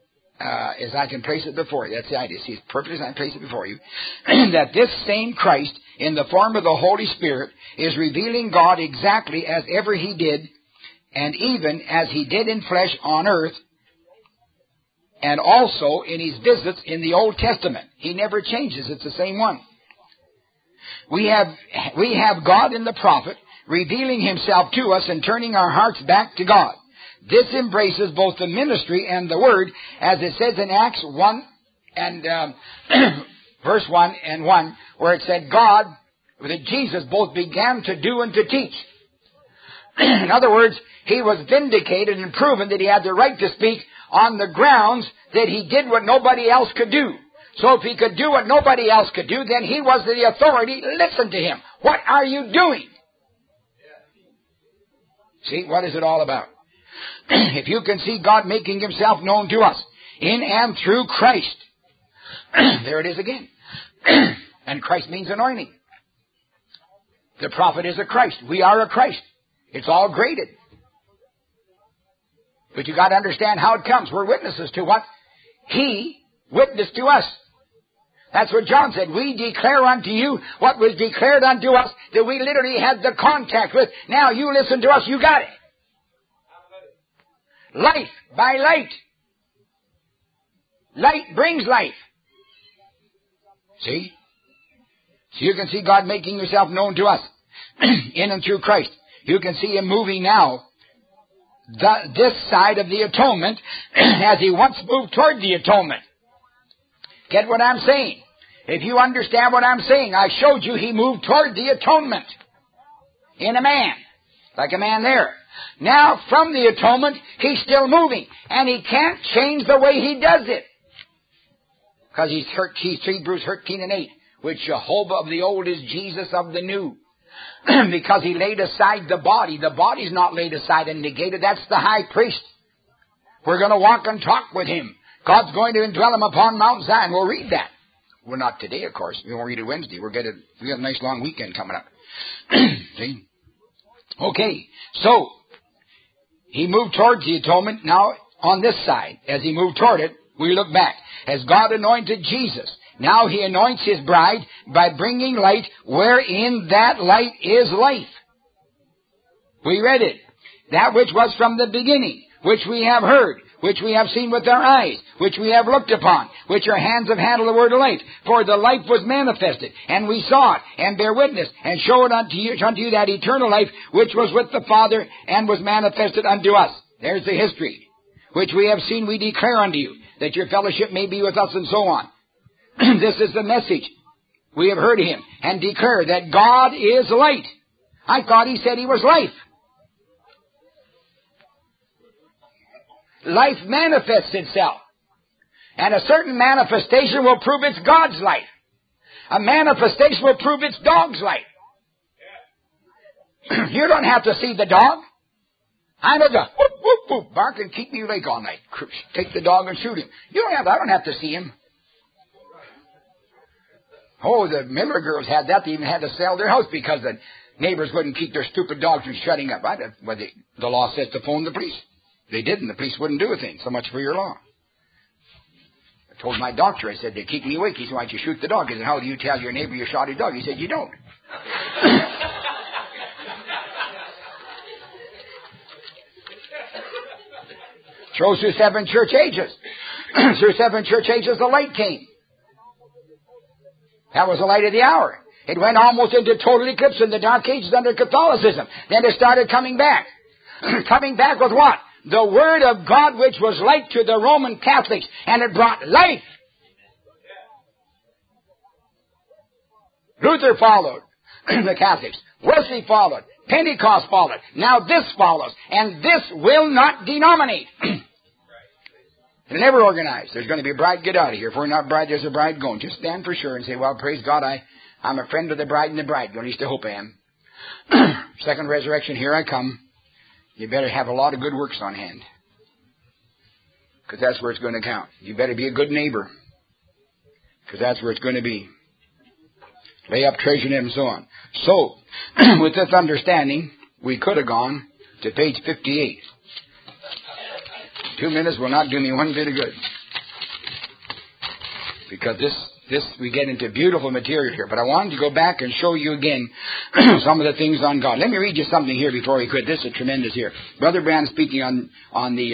it before you. That's the idea. See as perfectly as I can place it before you. That this same Christ, in the form of the Holy Spirit, is revealing God exactly as ever He did, and even as He did in flesh on earth, and also in His visits in the Old Testament. He never changes. It's the same one. We have God in the prophet revealing Himself to us and turning our hearts back to God. This embraces both the ministry and the word, as it says in Acts 1 and verse 1 and 1, where it said that Jesus both began to do and to teach. In other words, He was vindicated and proven that He had the right to speak on the grounds that He did what nobody else could do. So if He could do what nobody else could do, then He was the authority. Listen to Him. What are you doing? See, what is it all about? If you can see God making Himself known to us in and through Christ, there it is again. And Christ means anointing. The prophet is a Christ. We are a Christ. It's all graded. But you got to understand how it comes. We're witnesses to what He witnessed to us. That's what John said. We declare unto you what was declared unto us, that we literally had the contact with. Now you listen to us, you got it. Life by light. Light brings life. See? So you can see God making Himself known to us in and through Christ. You can see Him moving now this side of the atonement as He once moved toward the atonement. Get what I'm saying? If you understand what I'm saying, I showed you He moved toward the atonement in a man, like a man there. Now, from the atonement, He's still moving, and He can't change the way He does it. Because He's Hebrews 13:8, which Jehovah of the old is Jesus of the new. Because He laid aside the body. The body's not laid aside and negated. That's the high priest. We're going to walk and talk with Him. God's going to indwell Him upon Mount Zion. We'll read that. Well, not today, of course. We won't read it Wednesday. We got a nice long weekend coming up. See? Okay. So, He moved towards the atonement. Now, on this side, as He moved toward it, we look back. As God anointed Jesus, now He anoints His bride by bringing light, wherein that light is life. We read it. That which was from the beginning, which we have heard, which we have seen with our eyes, which we have looked upon, which our hands have handled the word of life. For the life was manifested, and we saw it, and bear witness, and show it unto you that eternal life, which was with the Father, and was manifested unto us. There's the history. Which we have seen, we declare unto you, that your fellowship may be with us, and so on. This is the message. We have heard him, and declare that God is light. I thought he said he was life. Life manifests itself. And a certain manifestation will prove it's God's life. A manifestation will prove it's dog's life. You don't have to see the dog. I know the whoop, whoop, whoop, bark and keep me awake all night. Take the dog and shoot him. I don't have to see him. Oh, the Miller girls had that. They even had to sell their house because the neighbors wouldn't keep their stupid dogs from shutting up. The law says to phone the police. They didn't. The police wouldn't do a thing. So much for your law. I told my doctor, I said, they keep me awake. He said, why don't you shoot the dog? I said, how do you tell your neighbor you shot his dog? He said, you don't. Shows through 7 church ages. Through 7 church ages, the light came. That was the light of the hour. It went almost into total eclipse in the Dark Ages under Catholicism. Then it started coming back. Coming back with what? The Word of God, which was light to the Roman Catholics, and it brought life. Luther followed the Catholics. Wesley followed. Pentecost followed. Now this follows. And this will not denominate. They're never organized. There's going to be a bride, get out of here. If we're not bride, there's a bride going. Just stand for sure and say, well, praise God, I'm a friend of the bride and the bridegroom. At least I hope I am. Second resurrection, here I come. You better have a lot of good works on hand. Because that's where it's going to count. You better be a good neighbor. Because that's where it's going to be. Lay up treasure in it and so on. So, with this understanding, we could have gone to page 58. 2 minutes will not do me one bit of good. Because this we get into beautiful material here. But I wanted to go back and show you again some of the things on God. Let me read you something here before we quit. This is tremendous here. Brother Branham speaking on the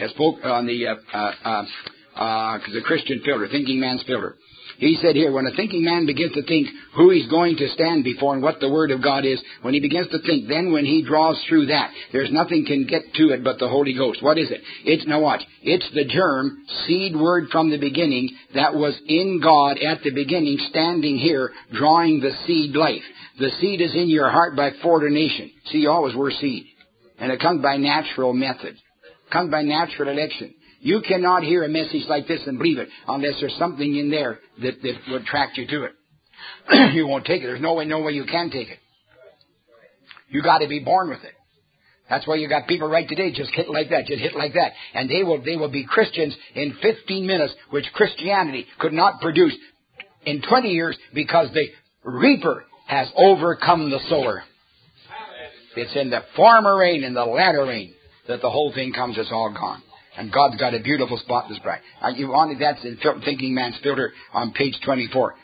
Christian filter, thinking man's filter. He said here, when a thinking man begins to think who he's going to stand before and what the Word of God is, when he begins to think, then when he draws through that, there's nothing can get to it but the Holy Ghost. What is it? Now watch. It's the germ, seed word from the beginning, that was in God at the beginning, standing here, drawing the seed life. The seed is in your heart by foreordination. See, you always were seed. And it comes by natural method. It comes by natural election. You cannot hear a message like this and believe it unless there's something in there that would attract you to it. You won't take it. There's no way you can take it. You got to be born with it. That's why you got people right today just hit like that, just hit like that. And they will be Christians in 15 minutes, which Christianity could not produce in 20 years because the reaper has overcome the sower. It's in the former rain and the latter rain that the whole thing comes. It's all gone. And God's got a beautiful spot this bright. You wanted that's in Thinking Man's Filter on page 24.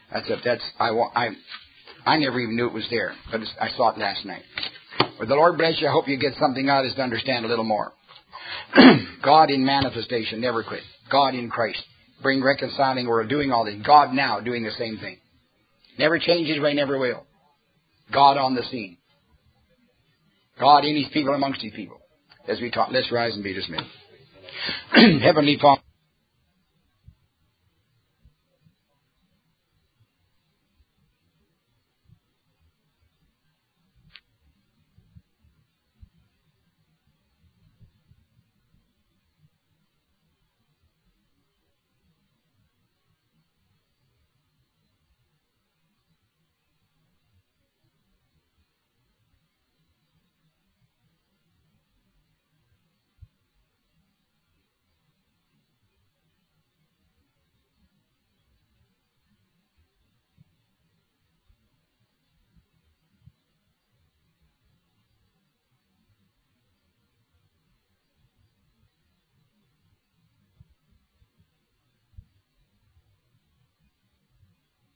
I never even knew it was there, but I saw it last night. But the Lord bless you. I hope you get something out of this to understand a little more. God in manifestation, never quit. God in Christ, bring reconciling world, doing all this. God now doing the same thing. Never changes, way never will. God on the scene. God in His people, amongst His people. As we talk, let's rise and be dismissed. Heavenly Father.